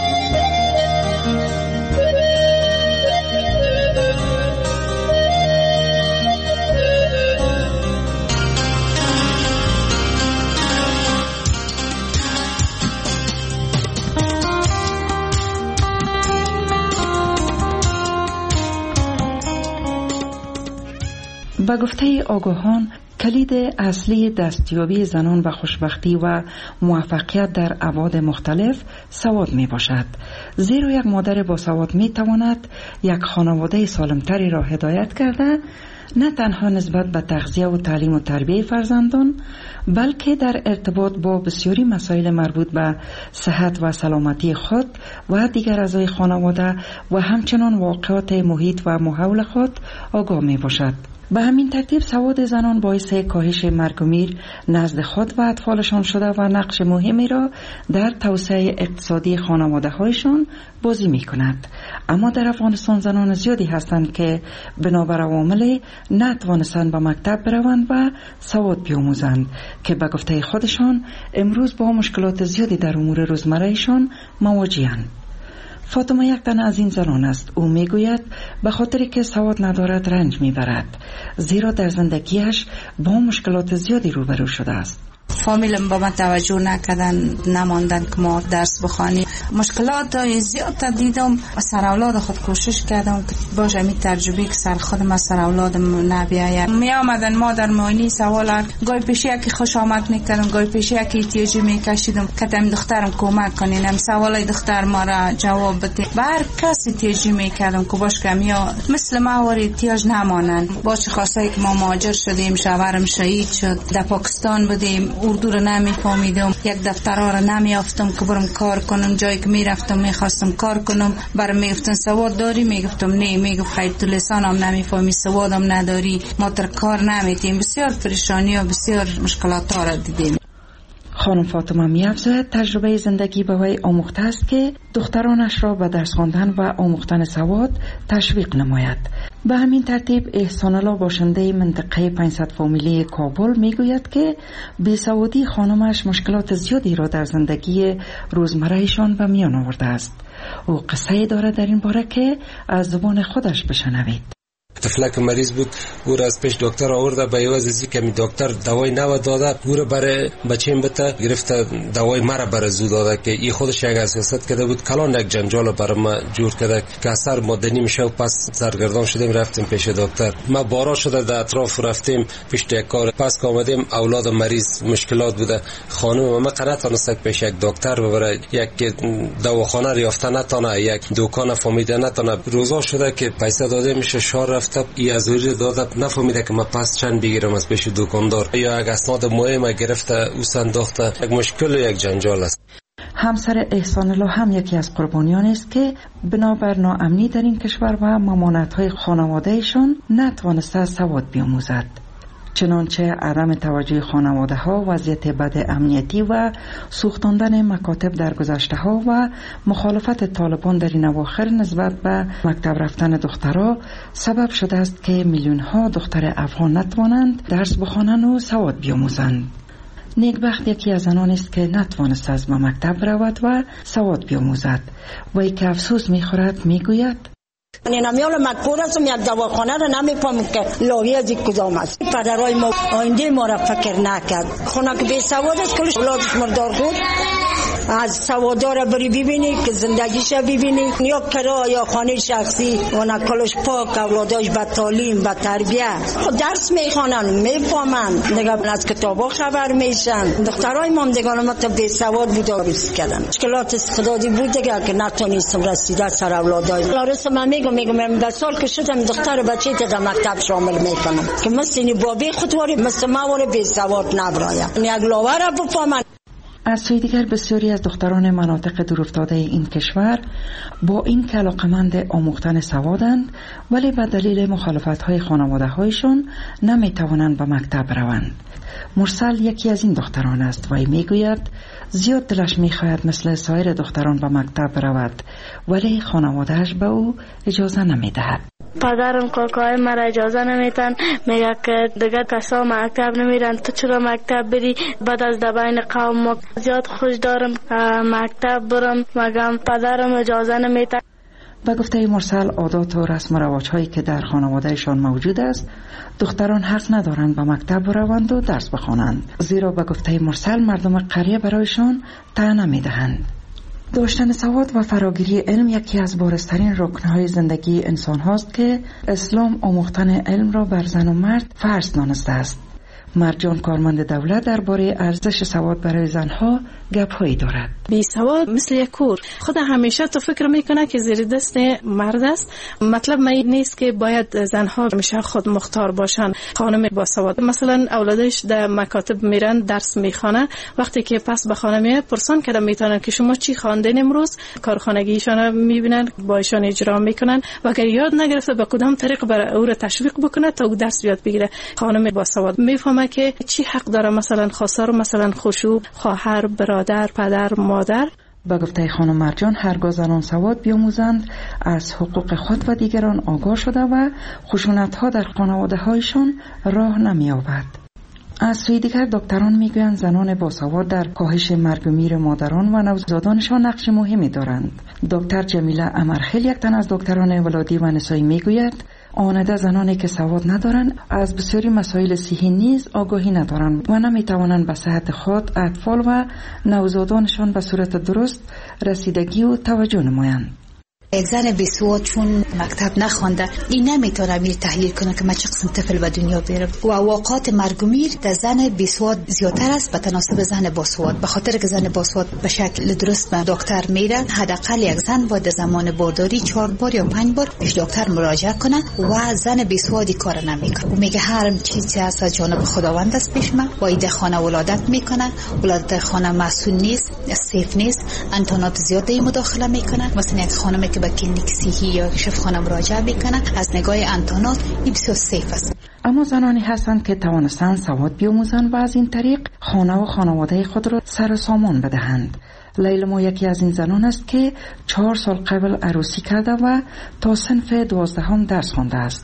به گفته آگاهان، کلید اصلی دستیابی زنان به خوشبختی و موفقیت در ابعاد مختلف سواد می باشد. زیرا یک مادر با سواد می تواند یک خانواده سالمتری را هدایت کرده، نه تنها نسبت به تغذیه و تعلیم و تربیه فرزندان، بلکه در ارتباط با بسیاری مسائل مربوط به صحت و سلامتی خود و دیگر اعضای خانواده و همچنان واقعات محیط و ماحول خود آگاه می باشد. به همین ترتیب سواد زنان باعث کاهش مرگ و میر نزد خود و اطفالشان شده و نقش مهمی را در توسعه اقتصادی خانواده هایشان بازی می کند. اما در افغانستان زنان زیادی هستند که بنابر عوامل نتوانستند به مکتب بروند و سواد بیاموزند که به گفته خودشان امروز با مشکلات زیادی در امور روزمرهشان مواجه‌اند. فاطمه یک تن از این زنان است. او میگوید به خاطر که سواد ندارد رنج میبرد، زیرا در زندگیش با مشکلات زیادی روبرو شده است. فامیلم با من توجه نکردن، نماندن که ما درس بخوانیم. مشکلات زیاد دیدم. سر اولاد خود کوشش کردم که باشه می تجربه که سر خودم از سر اولادم نبیاید. می آمدن ما در معاینه سوال گاهی پیشی که خوش آمد میکردم، گاهی پیشی که احتیاجی میکشیدم که تم دخترم کمک کنینم، سوالای دختر ما را جواب بده. بر کسی احتیاجی میکردم که باش که میا مثل ما ور احتیاج نمانن. باشه خاصه که ما مهاجر شدیم، شوهرم شهید شد، در پاکستان بودیم، اردو رو نمیفهمیدم، یک دفترها رو نمیافتم که برم کار کنم. جایی که میرفتم میخواستم کار کنم، برام میگفتن سواد داری؟ میگفتم نه. میگفت خیر تو لسانم نمیفهمی، سوادم نداری، ما تر کار نمیتیم. بسیار پریشانی و بسیار مشکلات ها را دیدیم. خانم فاطمه می‌افزاید تجربه زندگی به وی آموخته است که دخترانش را به درس خواندن و آموختن سواد تشویق نماید. به همین ترتیب احسان الله باشنده منطقه پانصد فامیلی کابل میگوید که بیسوادی خانمش مشکلات زیادی را در زندگی روزمرهشان به میان آورده است. او قصه دارد در این باره که از زبان خودش بشنوید. طفلک مریض بود، او را از پیش دکتر آورده، به عوض از اینکه می دکتر دوای نو داده، او را برای بچه‌م بته گرفته دوای مرا برای زو داده که این خودش یک سیاست کرده بود. کلان یک جنجال برای ما جور کرده که اثر مدنی میشه و پس سرگردان شدیم رفتیم پیش دکتر. ما بارا شده در اطراف رفتیم پیش کار، پس که آمدیم اولاد مریض مشکلات بوده، خانم ما قنات نتونست پیش یک دکتر ببره، یک دواخانه ریافته نتونه، یک دکان فهمیده نتونه. روزا شده که پیسه داده میشه شهر رفته، ای از وری داده نفهمیده که ما پس چند بگیرم از پیش دکاندار، یا یک اسناد مهم گرفته او سنداخته. یک مشکل و یک جنجال است. همسر احسان الله هم یکی از قربانیان است که بنابر ناامنی در این کشور و ممانعت‌های خانواده‌شان نتوانسته سواد بیاموزد. چنانچه عدم توجه خانواده ها، وضعیت بد امنیتی و سوختاندن مکاتب در گذشته ها و مخالفت طالبان در این اواخر نسبت به مکتب رفتن دخترها سبب شده است که میلیون ها دختر افغان نتوانند درس بخوانند و سواد بیاموزند. نیکبخت یکی از آنان است که نتوانست از مکتب رود و سواد بیاموزد و ای که افسوس میخورد میگوید این نمیال مکور هستم، یک دواخانه رو نمیفهم که لاغی از این کدام است. پدرای ما آینده ما را فکر نکرد. خونه که بی سواد است کلش اولادش مردار خود، از سوادار بری ببینی که زندگیش ببینی، یا کرا یا خانه شخصی و نکلش پاک، اولادش به تعلیم به تربیه خود درس میخوانن میفهمن، دیگه از کتابا خبر میشن. دخترای ما دیگه ما تا بی سواد بود آرزو کردن. مشکلات استعدادی بود دیگه که نتونستم رسیده سر اولادای. لارس من میگم میگم ده سال که شدم دختر بچه تا مکتب شامل میکنم که مثل این بابی خودواری مثل ما واره بی سواد نبرایم، یک لاوره بفهمن. از سوی دیگر بسیاری از دختران مناطق دورافتاده این کشور با این که علاقمند آموختن سوادند ولی به دلیل مخالفت‌های خانواده‌هایشان نمی‌توانند به مکتب روند. مرسل یکی از این دختران است و میگوید زیاد دلش می‌خواهد مثل سایر دختران به مکتب رود ولی خانواده‌اش به او اجازه نمی‌دهد. پدرم کاکای مرا اجازه نمیتن، میگه که دیگه کسا مکتب نمیرن، تو چرا مکتب بری؟ بعد از دبین قوم ما زیاد خوش دارم مکتب برم، مگم پدرم اجازه نمیتن. به گفته مرسل عادات و رسم و رواج هایی که در خانوادهشان موجود است دختران حق ندارند به مکتب بروند و درس بخوانند، زیرا به گفته مرسل مردم قریه برایشان طعنه نمیدهند. داشتن سواد و فراگیری علم یکی از بارزترین رکنهای زندگی انسان هاست که اسلام آموختن علم را بر زن و مرد فرض دانسته است. مرجان کارمند دولت درباره ارزش سواد برای زنها گپ‌هایی دارد. بی سواد مثل یک کور، خود همیشه تو فکر میکنه که زیر دست مرد است. مطلب ما این نیست که باید زنها همیشه خود مختار باشن. خانم با سواد مثلا اولادش در مکاتب میرن درس میخوانه، وقتی که پس به خانه میاد پرسان کردن میتونن که شما چی خواندین امروز، کارخانگیشان میبینن با ایشان اجرا میکنن و اگر یاد نگرفته به کدام طریق برای او را تشویق بکنه تا او درس یاد بگیره. خانم با سواد میفهمه که چی حق داره، مثلا خواستار مثلا خشوع، خواهر، برادر، پدر، مادر. با گفته خانم مرجان هرگاه زنان سواد بیاموزند از حقوق خود و دیگران آگاه شده و خشونت‌ها در خانواده‌هایشان راه نمی‌یابد. از سوی دیگر دکتران میگویند زنان باسواد در کاهش مرگ و میر مادران و نوزادانشان نقش مهمی دارند. دکتر جمیله امرخیل یک تن از دکتران ولادی و نسایی میگوید آنده زنانی که سواد ندارند از بسیاری مسائل صحی نیز آگاهی ندارند و نمیتوانند به صحت خود، اطفال و نوزادانشان به صورت درست رسیدگی و توجه نمایند. یک زن بیسواد چون مکتب نخوانده این نمیتونه بیل تحلیل کنه که ما چه قسم طفل به دنیا بیارم و واقعات مرگ و میر در زن بیسواد زیادتر است به تناسب زن باسواد، به خاطر که زن باسواد به شکل درست به دکتر میره. حداقل یک زن باید در زمان بارداری چهار بار یا پنج بار پیش دکتر مراجعه کنه و زن بیسوادی کار نمیکنه و میگه هر چیزی هست از جانب خداوند است پیش من و ایده خانه ولادت میکنه، ولادت خانه مسئول نیست، سیف نیست، انتانات زیاده مداخله میکنه. مثلا یک خانمی به کلینیک صحی یا شفاخانه مراجعه بکنه از نگاه انتانات این بسیار سیف است. اما زنانی هستند که توانستند سواد بیاموزند و از این طریق خانه و خانواده خود را سر و سامان بدهند. لیلا یکی از این زنان است که چهار سال قبل عروسی کرده و تا صنف دوازدهم درس خوانده است.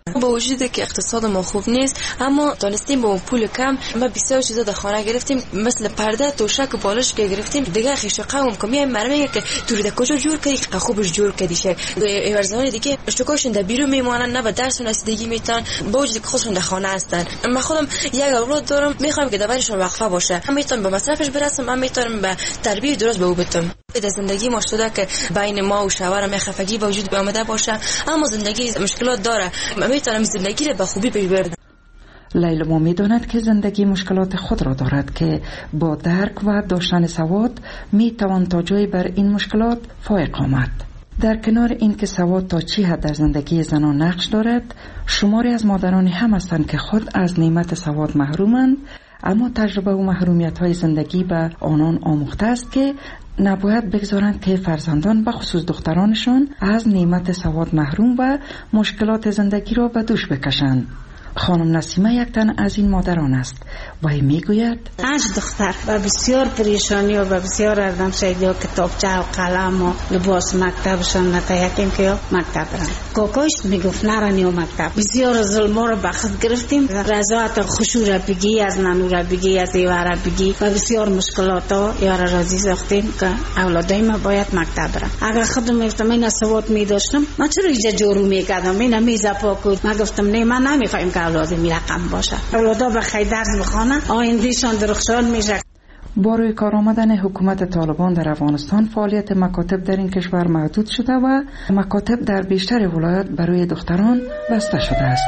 با وجودی که اقتصاد ما خوب نیست اما دانستیم با پول کم ما بسیار چیزا در خانه گرفتیم، مثل پرده، توشک و بالش که گرفتیم. دیگه خیش قوم که میایم مرمه که توری د کجا جور کردی خوبش جور کردی شه ورزان دیگه شکاشون در بیرون میمونن، نه به درس و رسیدگی میتن با وجودی که خودشون در خانه هستن. من خودم یک اولاد دارم، میخوام که دورشون وقفه باشه، هم میتونم به مصرفش برسم، هم میتونم به تربیت درست به او بدم. در زندگی ما شده که بین ما و شوهرم خفگی به وجود آمده باشه، اما زندگی مشکلات داره، میتونم زندگی رو به خوبی پیش ببرم. لیلا می‌داند که زندگی مشکلات خود را دارد که با درک و داشتن سواد میتوان تا جایی بر این مشکلات فائق آمد. در کنار این که سواد تا چی حد در زندگی زنان نقش دارد، شماری از مادران هم هستند که خود از نعمت سواد محرومند، اما تجربه و محرومیت های زندگی به آنان آموخته است که نباید بگذارند که فرزندان به خصوص دخترانشان از نعمت سواد محروم و مشکلات زندگی را به دوش بکشند. خانم نسیمه یک تن از این مادران است و میگوید پنج دختر و بسیار پریشانی و بسیار اردم شایدی و کتابچه و قلم و لباس مکتبشان نتایکیم که مکتب برن. کاکاش میگفت نرانی و مکتب. بسیار ظلم را بخت گرفتیم، رضایت خوشو را بگی، از ننو را بگی، از ایوه را بگی و بسیار مشکلات ها یارا رازی ساختیم که اولادای ما باید مکتب برن. اگر خودم میفتم این سواد میداشتم ما چرا ایجا جورو میکردم، این میزا پاکود. ما گفتم نه من نمیخوایم که اولاد می رقم باشه، اولادا بخیر درس بخوانن، آیندهشان درخشان میشه. با روی کار آمدن حکومت طالبان در افغانستان فعالیت مکاتب در این کشور محدود شده و مکاتب در بیشتر ولایات برای دختران بسته شده است.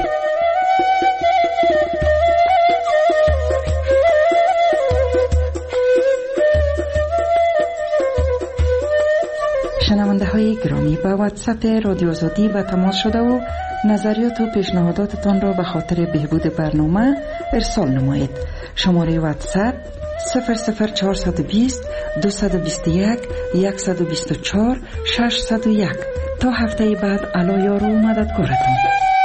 شنونده های گرامی، به واتساپ رادیو آزادی به تماس شده و نظریات و پیشنهاداتتان را به خاطر بهبود برنامه ارسال نمایید. شماره واتساپ صفر صفر چهارصد و بیست دویست و بیست و یک صد و بیست و چهار ششصد و یک. تا هفته بعد علا یار و مددگارتان.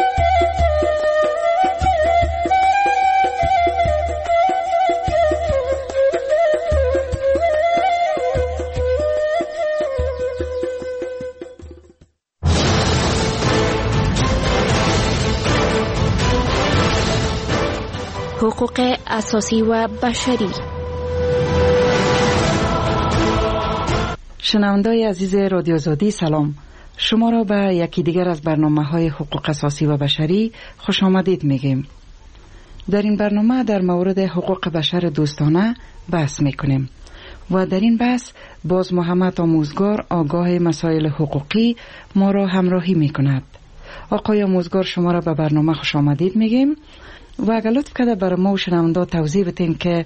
حقوق اساسی و بشری. شنونده‌های عزیز رادیو آزادی سلام. شما را به یکی دیگر از برنامه‌های حقوق اساسی و بشری خوش آمدید میگیم. در این برنامه در مورد حقوق بشر دوستانه بحث میکنیم و در این بحث باز محمد آموزگار آگاه مسائل حقوقی ما را همراهی میکند. آقای آموزگار شما را به برنامه خوش آمدید میگیم و اگر لطف کرده برای ما و شنونده توضیح بدین که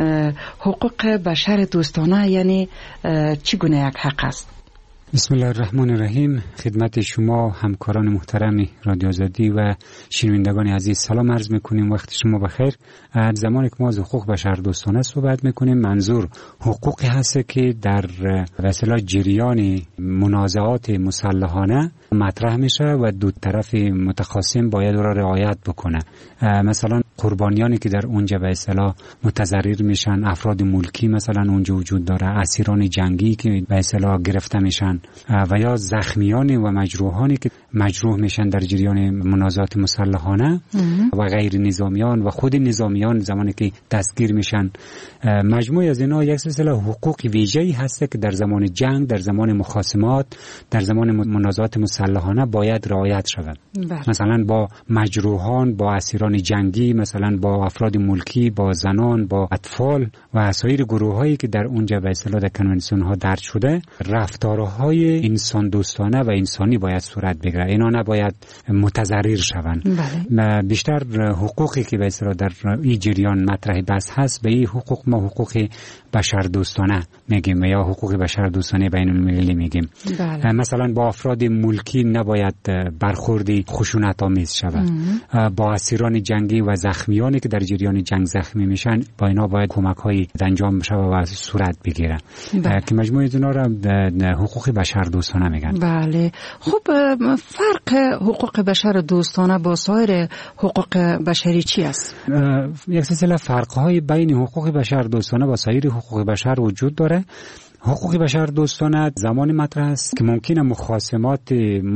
حقوق بشر دوستانه یعنی چگونه یک حق است. بسم الله الرحمن الرحیم. خدمت شما همکاران محترم رادیو آزادی و شنوندگان عزیز سلام عرض میکنیم. وقت شما بخیر. از زمانی که ما از حقوق بشر دوستانه صحبت میکنیم منظور حقوقی هست که در وسیله جریان منازعات مسلحانه مطرح میشه و دو طرف متخاصم باید را رعایت بکنه. مثلا قربانیانی که در اونجا به اصطلاح متضرر میشن، افراد ملکی مثلا اونجا وجود داره، اسیران جنگی که به اصطلاح گرفته میشن و یا زخمیان و مجروحانی که مجروح میشن در جریان منازعات مسلحانه و غیر نظامیان و خود نظامیان زمانی که دستگیر میشن. مجموعه از اینا یک سلسله حقوق ویژه‌ای هست که در زمان جنگ، در زمان مخاصمات، در زمان منازعات مسلحانه باید رعایت شود. مثلا با مجروحان، با اسیران جنگی، مثلا با افراد ملکی، با زنان، با اطفال و سایر گروه‌هایی که در اونجا به اصطلاح در کنوانسیون ها درج شده، رفتارهای انسان دوستانه و انسانی باید صورت بگیره. اینا نباید متضرر شوند. بله. بیشتر حقوقی که به اصطلاح در این جریان مطرح بحث هست به این حقوق ما حقوق بشر دوستانه میگیم یا حقوق بشر دوستانه بین المللی میگیم. بله. مثلا با افراد ملکی نباید برخوردی خشونت آمیز شود. با اسیران جنگی و زخمیانی که در جریان جنگ زخمی میشن با اینا باید کمک هایی انجام بشه و صورت بگیره. بله. که مجموعه اینا را حقوق بشر دوستانه میگن. بله. خب فرق حقوق بشر دوستانه با سایر حقوق بشری چی است؟ یک سلسله فرق های بین حقوق بشر دوستانه و سایر حقوق بشر وجود داره. حقوق بشر دوستانه زمانی مطرح است که ممکنه مخاصمات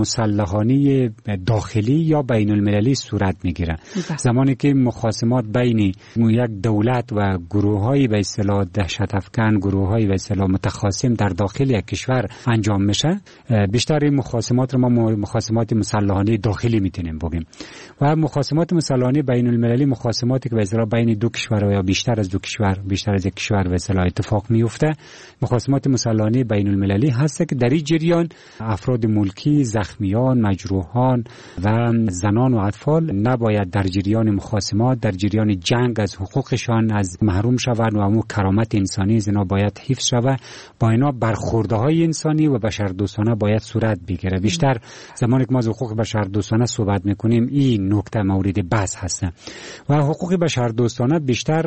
مسلحانه داخلی یا بین المللی صورت میگیره. زمانی که مخاصمات بین یک دولت و گروه‌های به اصطلاح دهشت افکن، گروه‌های به اصطلاح متخاصم در داخل یک کشور انجام میشه، بیشتر مخاصمات رو ما مخاصمات مسلحانه داخلی میتونیم بگیم. و مخاصمات مسلحانه بین المللی مخاصماتی که به اصطلاح بین دو کشور یا بیشتر از دو کشور، بیشتر از یک کشور به اصطلاح اتفاق میفته. مخاصمات مسلحانه بین المللی هست که در این جریان افراد ملکی، زخمیان، مجروحان و زنان و اطفال نباید در جریان مخاصمات، در جریان جنگ از حقوقشان از محروم شوند و امو کرامت انسانی از اینا باید حفظ شود. با اینا برخوردهای انسانی و بشردوستانه باید صورت بگیره. بیشتر زمانی که ما از حقوق بشردوستانه صحبت میکنیم این نکته مورد بحث هست. و حقوق بشردوستانه بیشتر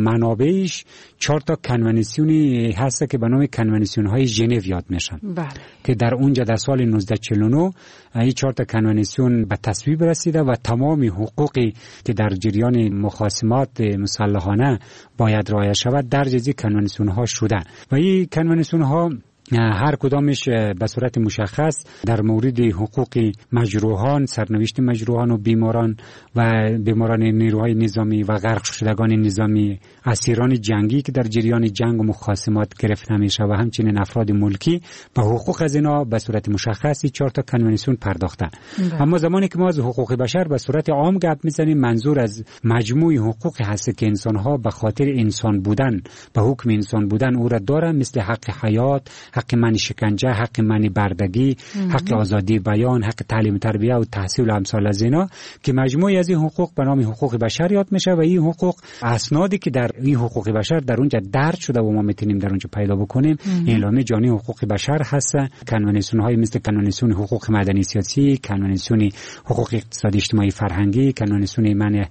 منابعش چهار تا کنوانسیونی هست که به نام کنوانسیون های ژنو یاد میشن. بله. که در اونجا در سال نوزده چهل و نه این چهار تا کنوانسیون به تصویب رسیده و تمام حقوقی که در جریان مخاصمات مسلحانه باید رعایت شود در جزی کنوانسیون ها شده. و این کنوانسیون ها هر کدامش به صورت مشخص در مورد حقوق مجروحان، سرنوشت مجروحان و بیماران و بیماران نیروهای نظامی و غرق شدگان نظامی، اسیران جنگی که در جریان جنگ و مخاصمات گرفته میشه و همچنین افراد ملکی به حقوق از اینا به صورت مشخصی چهار تا کنوانسیون پرداخته. اما زمانی که ما از حقوق بشر به صورت عام گپ میزنیم، منظور از مجموع حقوقی هست که انسان ها به خاطر انسان بودن، به حکم انسان بودن او را دارن، مثل حق حیات، حق منع شکنجه، حق منع بردگی، حق آزادی بیان، حق تعلیم تربیه و تحصیل و امثال از اینا، که مجموعی از این حقوق به نام حقوق بشر یاد میشه. و این حقوق اسنادی که در این حقوق بشر در اونجا درج شده و ما میتونیم در اونجا پیدا بکنیم، اعلامیه جهانی حقوق بشر هست، کنوانسیون های مثل کنوانسیون حقوق مدنی سیاسی، کنوانسیون حقوق اقتصادی اجتماعی فرهنگی، کنوانسیون منع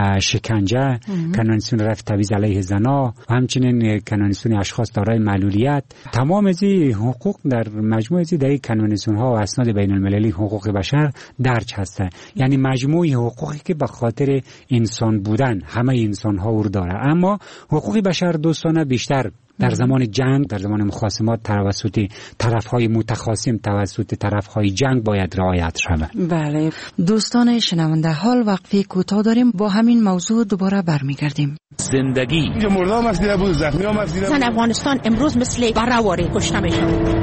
شکنجه، کنوانسیون رفع تبعیض علیه زنان و همچنین کنوانسیون اشخاص دارای معلولیت. تمام از حقوق در مجموعه از در کنوانسیون ها و اسناد بین المللی حقوق بشر درج هسته. یعنی مجموعه حقوقی که به خاطر انسان بودن همه انسان ها رو داره. اما حقوق بشر دوستانه بیشتر در زمان جنگ، در زمان مخاصمات توسط طرف‌های متخاصم، توسط طرف‌های جنگ باید رعایت شود. بله دوستان شنونده، حال وقفه کوتاه داریم، با همین موضوع دوباره برمیگردیم. زندگی اینجا مردم هم دیده بود، زخمی هم دیده بود. افغانستان امروز مثل بره‌واره کشته میشه.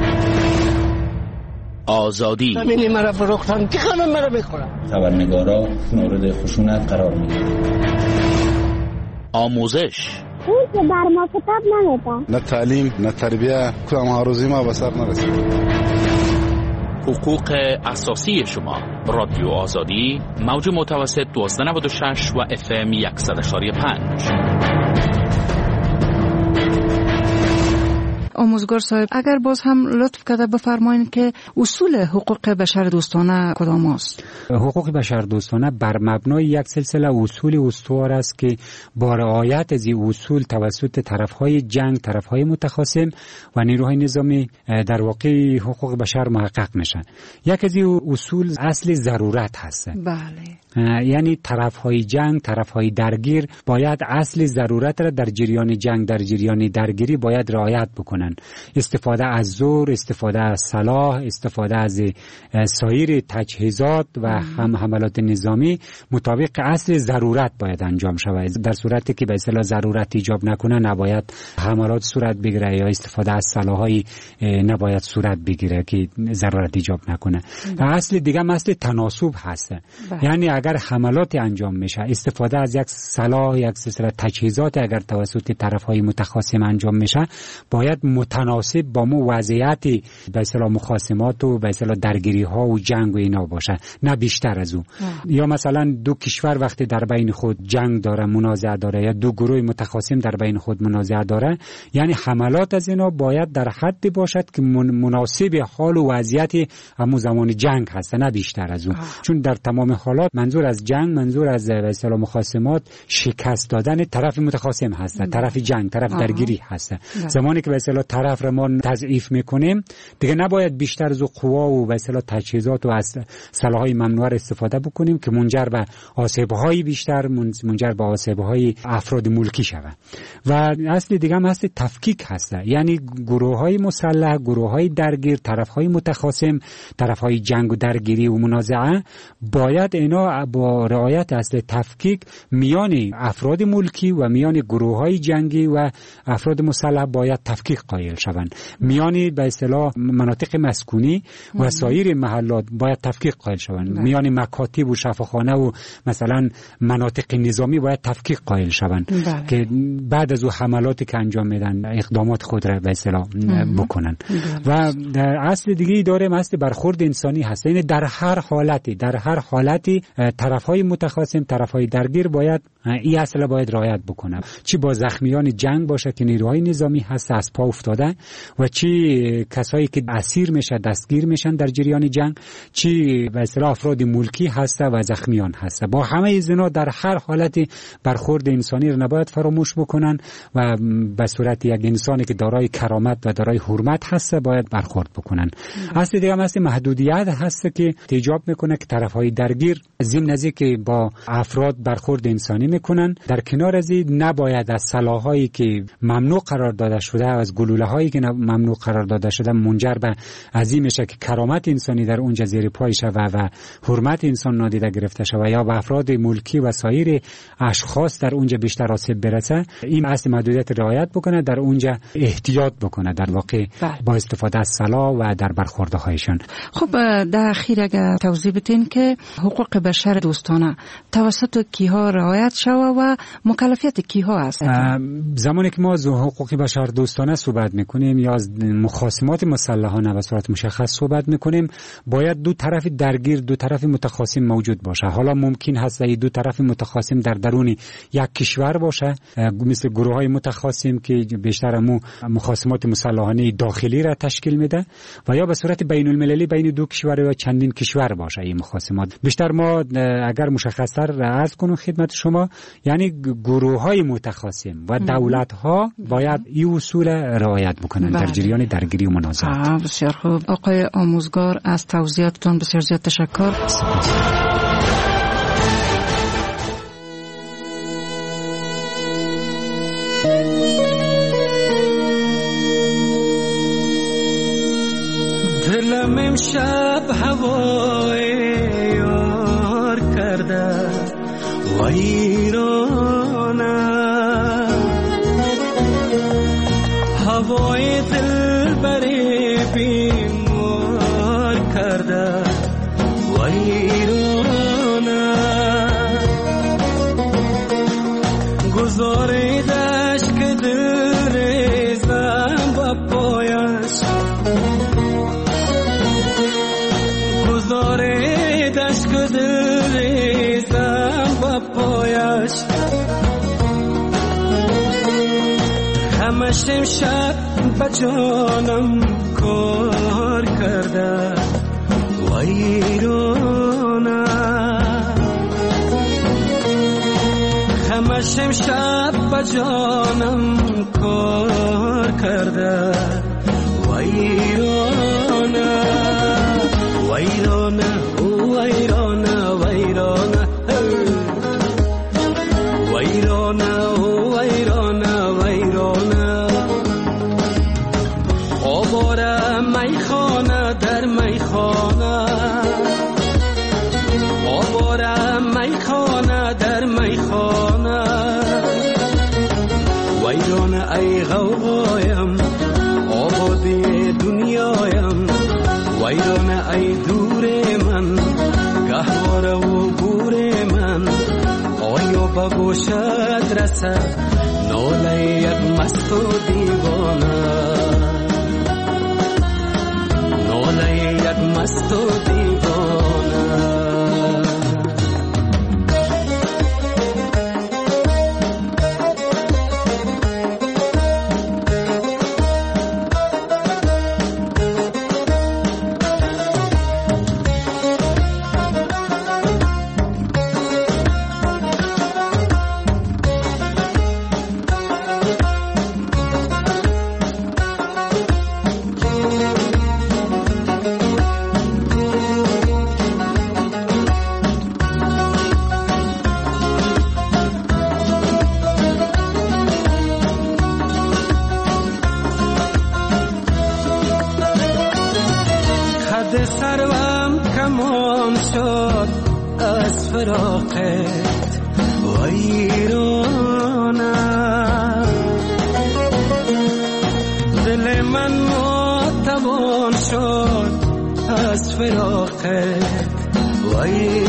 آزادی همین مرا فروختن که خانم مرا بخورن. خبرنگارا مورد خشونت قرار میگیرن. آموزش اون که بر ما کتاب نمیدن، نه تعلیم نه تربیه، کدام هاروزی ما به سر نرسید. حقوق اساسی شما. رادیو آزادی، موج متوسط دویست و نود و شش و اف ام صد و شش و پنج. آموزگار صاحب، اگر باز هم لطف کرده بفرمایید که اصول حقوق بشر دوستانه کدام است؟ حقوق بشر دوستانه بر مبنای یک سلسله اصول استوار است که با رعایت از این اصول توسط طرفهای جنگ، طرفهای متخاصم و نیروهای نظامی در واقع حقوق بشر محقق میشن. یک از این اصول اصل ضرورت هست. بله. یعنی طرفهای جنگ، طرفهای درگیر باید اصل ضرورت را در جریان جنگ، در جریان درگیری باید رعایت بکنن. استفاده از زور، استفاده از سلاح، استفاده از سایر تجهیزات و هم حملات نظامی مطابق اصل ضرورت باید انجام شود. در صورتی که به اصطلاح ضرورت ایجاب نکنه نباید حملات صورت بگیره یا استفاده از سلاح‌های نباید صورت بگیره که ضرورت ایجاب نکنه. اصل دیگه اصل تناسب هست. یعنی اگر حملات انجام میشه، استفاده از یک سلاح، یک سلسله تجهیزات اگر توسط طرف‌های متخاصم انجام میشه، باید متناسب با مو وضعیت به اصطلاح مخاصمات و به اصطلاح درگیری ها و جنگ و اینا باشه، نه بیشتر از او. یا مثلا دو کشور وقتی در بین خود جنگ داره، منازعه داره، یا دو گروه متخاصم در بین خود منازعه داره، یعنی حملات از اینا باید در حدی باشد که مناسب حال و وضعیت همون زمان جنگ هست، نه بیشتر از اون. چون در تمام حالات منظور منظور از جنگ، منظور از به اصطلاح مخاصمات شکست دادن طرف متخاصم هست، طرف جنگ، طرف آه. درگیری هست. ده. زمانی که به اصطلاح طرف را ما تضعیف میکنیم دیگه نباید بیشتر از قوا و به اصطلاح تجهیزات و از سلاح‌های ممنوعه استفاده بکنیم که منجر به آسیب‌های بیشتر، منجر به آسیب‌های افراد ملکی شود. و اصل دیگه هم هست تفکیک هست، یعنی گروه‌های مسلح، گروه‌های درگیر، طرف‌های متخاصم، طرف‌های جنگ و درگیری و منازعه باید اینا با رعایت اصل تفکیک میان افراد ملکی و میان گروه‌های جنگی و افراد مسلح باید تفکیک قائل شوند. میان به اصطلاح مناطق مسکونی و سایر محلات باید تفکیک قائل شوند. میان مکاتب و شفاخانه و مثلا مناطق نظامی باید تفکیک قائل شوند که بعد از او حملاتی که انجام میدن اقدامات خود را به اصطلاح بکنن. و اصل دیگه داره اصل برخورد انسانی هست، یعنی در هر حالتی در هر حالتی طرف‌های متخاصم، طرف‌های درگیر باید این اصل باید رعایت بکنن، چی با زخمیان جنگ باشه که نیروهای نظامی هست از پا افتاده و چی کسایی که اسیر میشه دستگیر میشن در جریان جنگ، چی به اصطلاح افراد ملکی هست و زخمیان هست. با همه اینا در هر حالتی برخورد انسانی رو نباید فراموش بکنن و به صورت یک انسانی که دارای کرامت و دارای حرمت هست باید برخورد بکنن. اصل دیگه هم هست محدودیت هست که ایجاب میکنه که طرف‌های درگیر ضمن از که با افراد برخورد انسانی میکنن، در کنار از این نباید از سلاح‌هایی که ممنوع قرار داده شده، از گلوله‌هایی که ممنوع قرار داده شده منجر به عظیم میشه که کرامت انسانی در اونجا زیر پای شود و حرمت انسان نادیده گرفته شود یا به افراد ملکی و سایر اشخاص در اونجا بیشتر آسیب برسه. این اصل محدودیت رعایت بکنه، در اونجا احتیاط بکنه در واقع با استفاده از سلاح و در برخوردهایشان. خب در اخیر اگر توضیح بدین که حقوق بشر دوستانه توسط کیها رعایت شوه و مکلفیت کیها است؟ زمانی که ما از حقوق بشر دوستانه صحبت میکنیم یا از مخاصمات مسلحانه به صورت مشخص صحبت میکنیم باید دو طرف درگیر، دو طرف متخاصم موجود باشه. حالا ممکن هست این دو طرف متخاصم در درون یک کشور باشه مثل گروه‌های متخاصم که بیشتر مو مخاصمات مسلحانه داخلی را تشکیل میده و یا به صورت بین المللی بین دو کشور یا چندین کشور باشه این مخاصمات. بیشتر ما اگر مشخص‌تر عرض کنم خدمت شما، یعنی گروه‌های متخاصم و دولت‌ها باید این اصول رعایت بکنن در جریان درگیری و منازعات. بسیار خوب آقای آموزگار، از توضیحاتتون بسیار زیاد تشکر. دلم امشب هوای یار کرده و ایرانه، هوای دل بری بیمار کرده و ایرانه، گذاریدش که دل ریزم با پایش، گذاریدش که دل ریزم با پایش، همش امشب با جانم کار کرده و ایرانه، همش امشب با جانم کار کرده و ایرانه، و ایرانه و ایرانه و ایرانه و ایرانه و ایرانه و ایرانه، آواره میخانه در میخانه، آواره میخانه در میخانه، و ایرانه ای غوغایم آبادی دنیایم، و ایرانه ای دور من گهواره و گور من، آیا با گوشت رسد ناله یک مست و دیوانه، ناله یک مست و دیوانه. فراقت ویرانم، دل من ناتوان شد از فراقت ویرانم.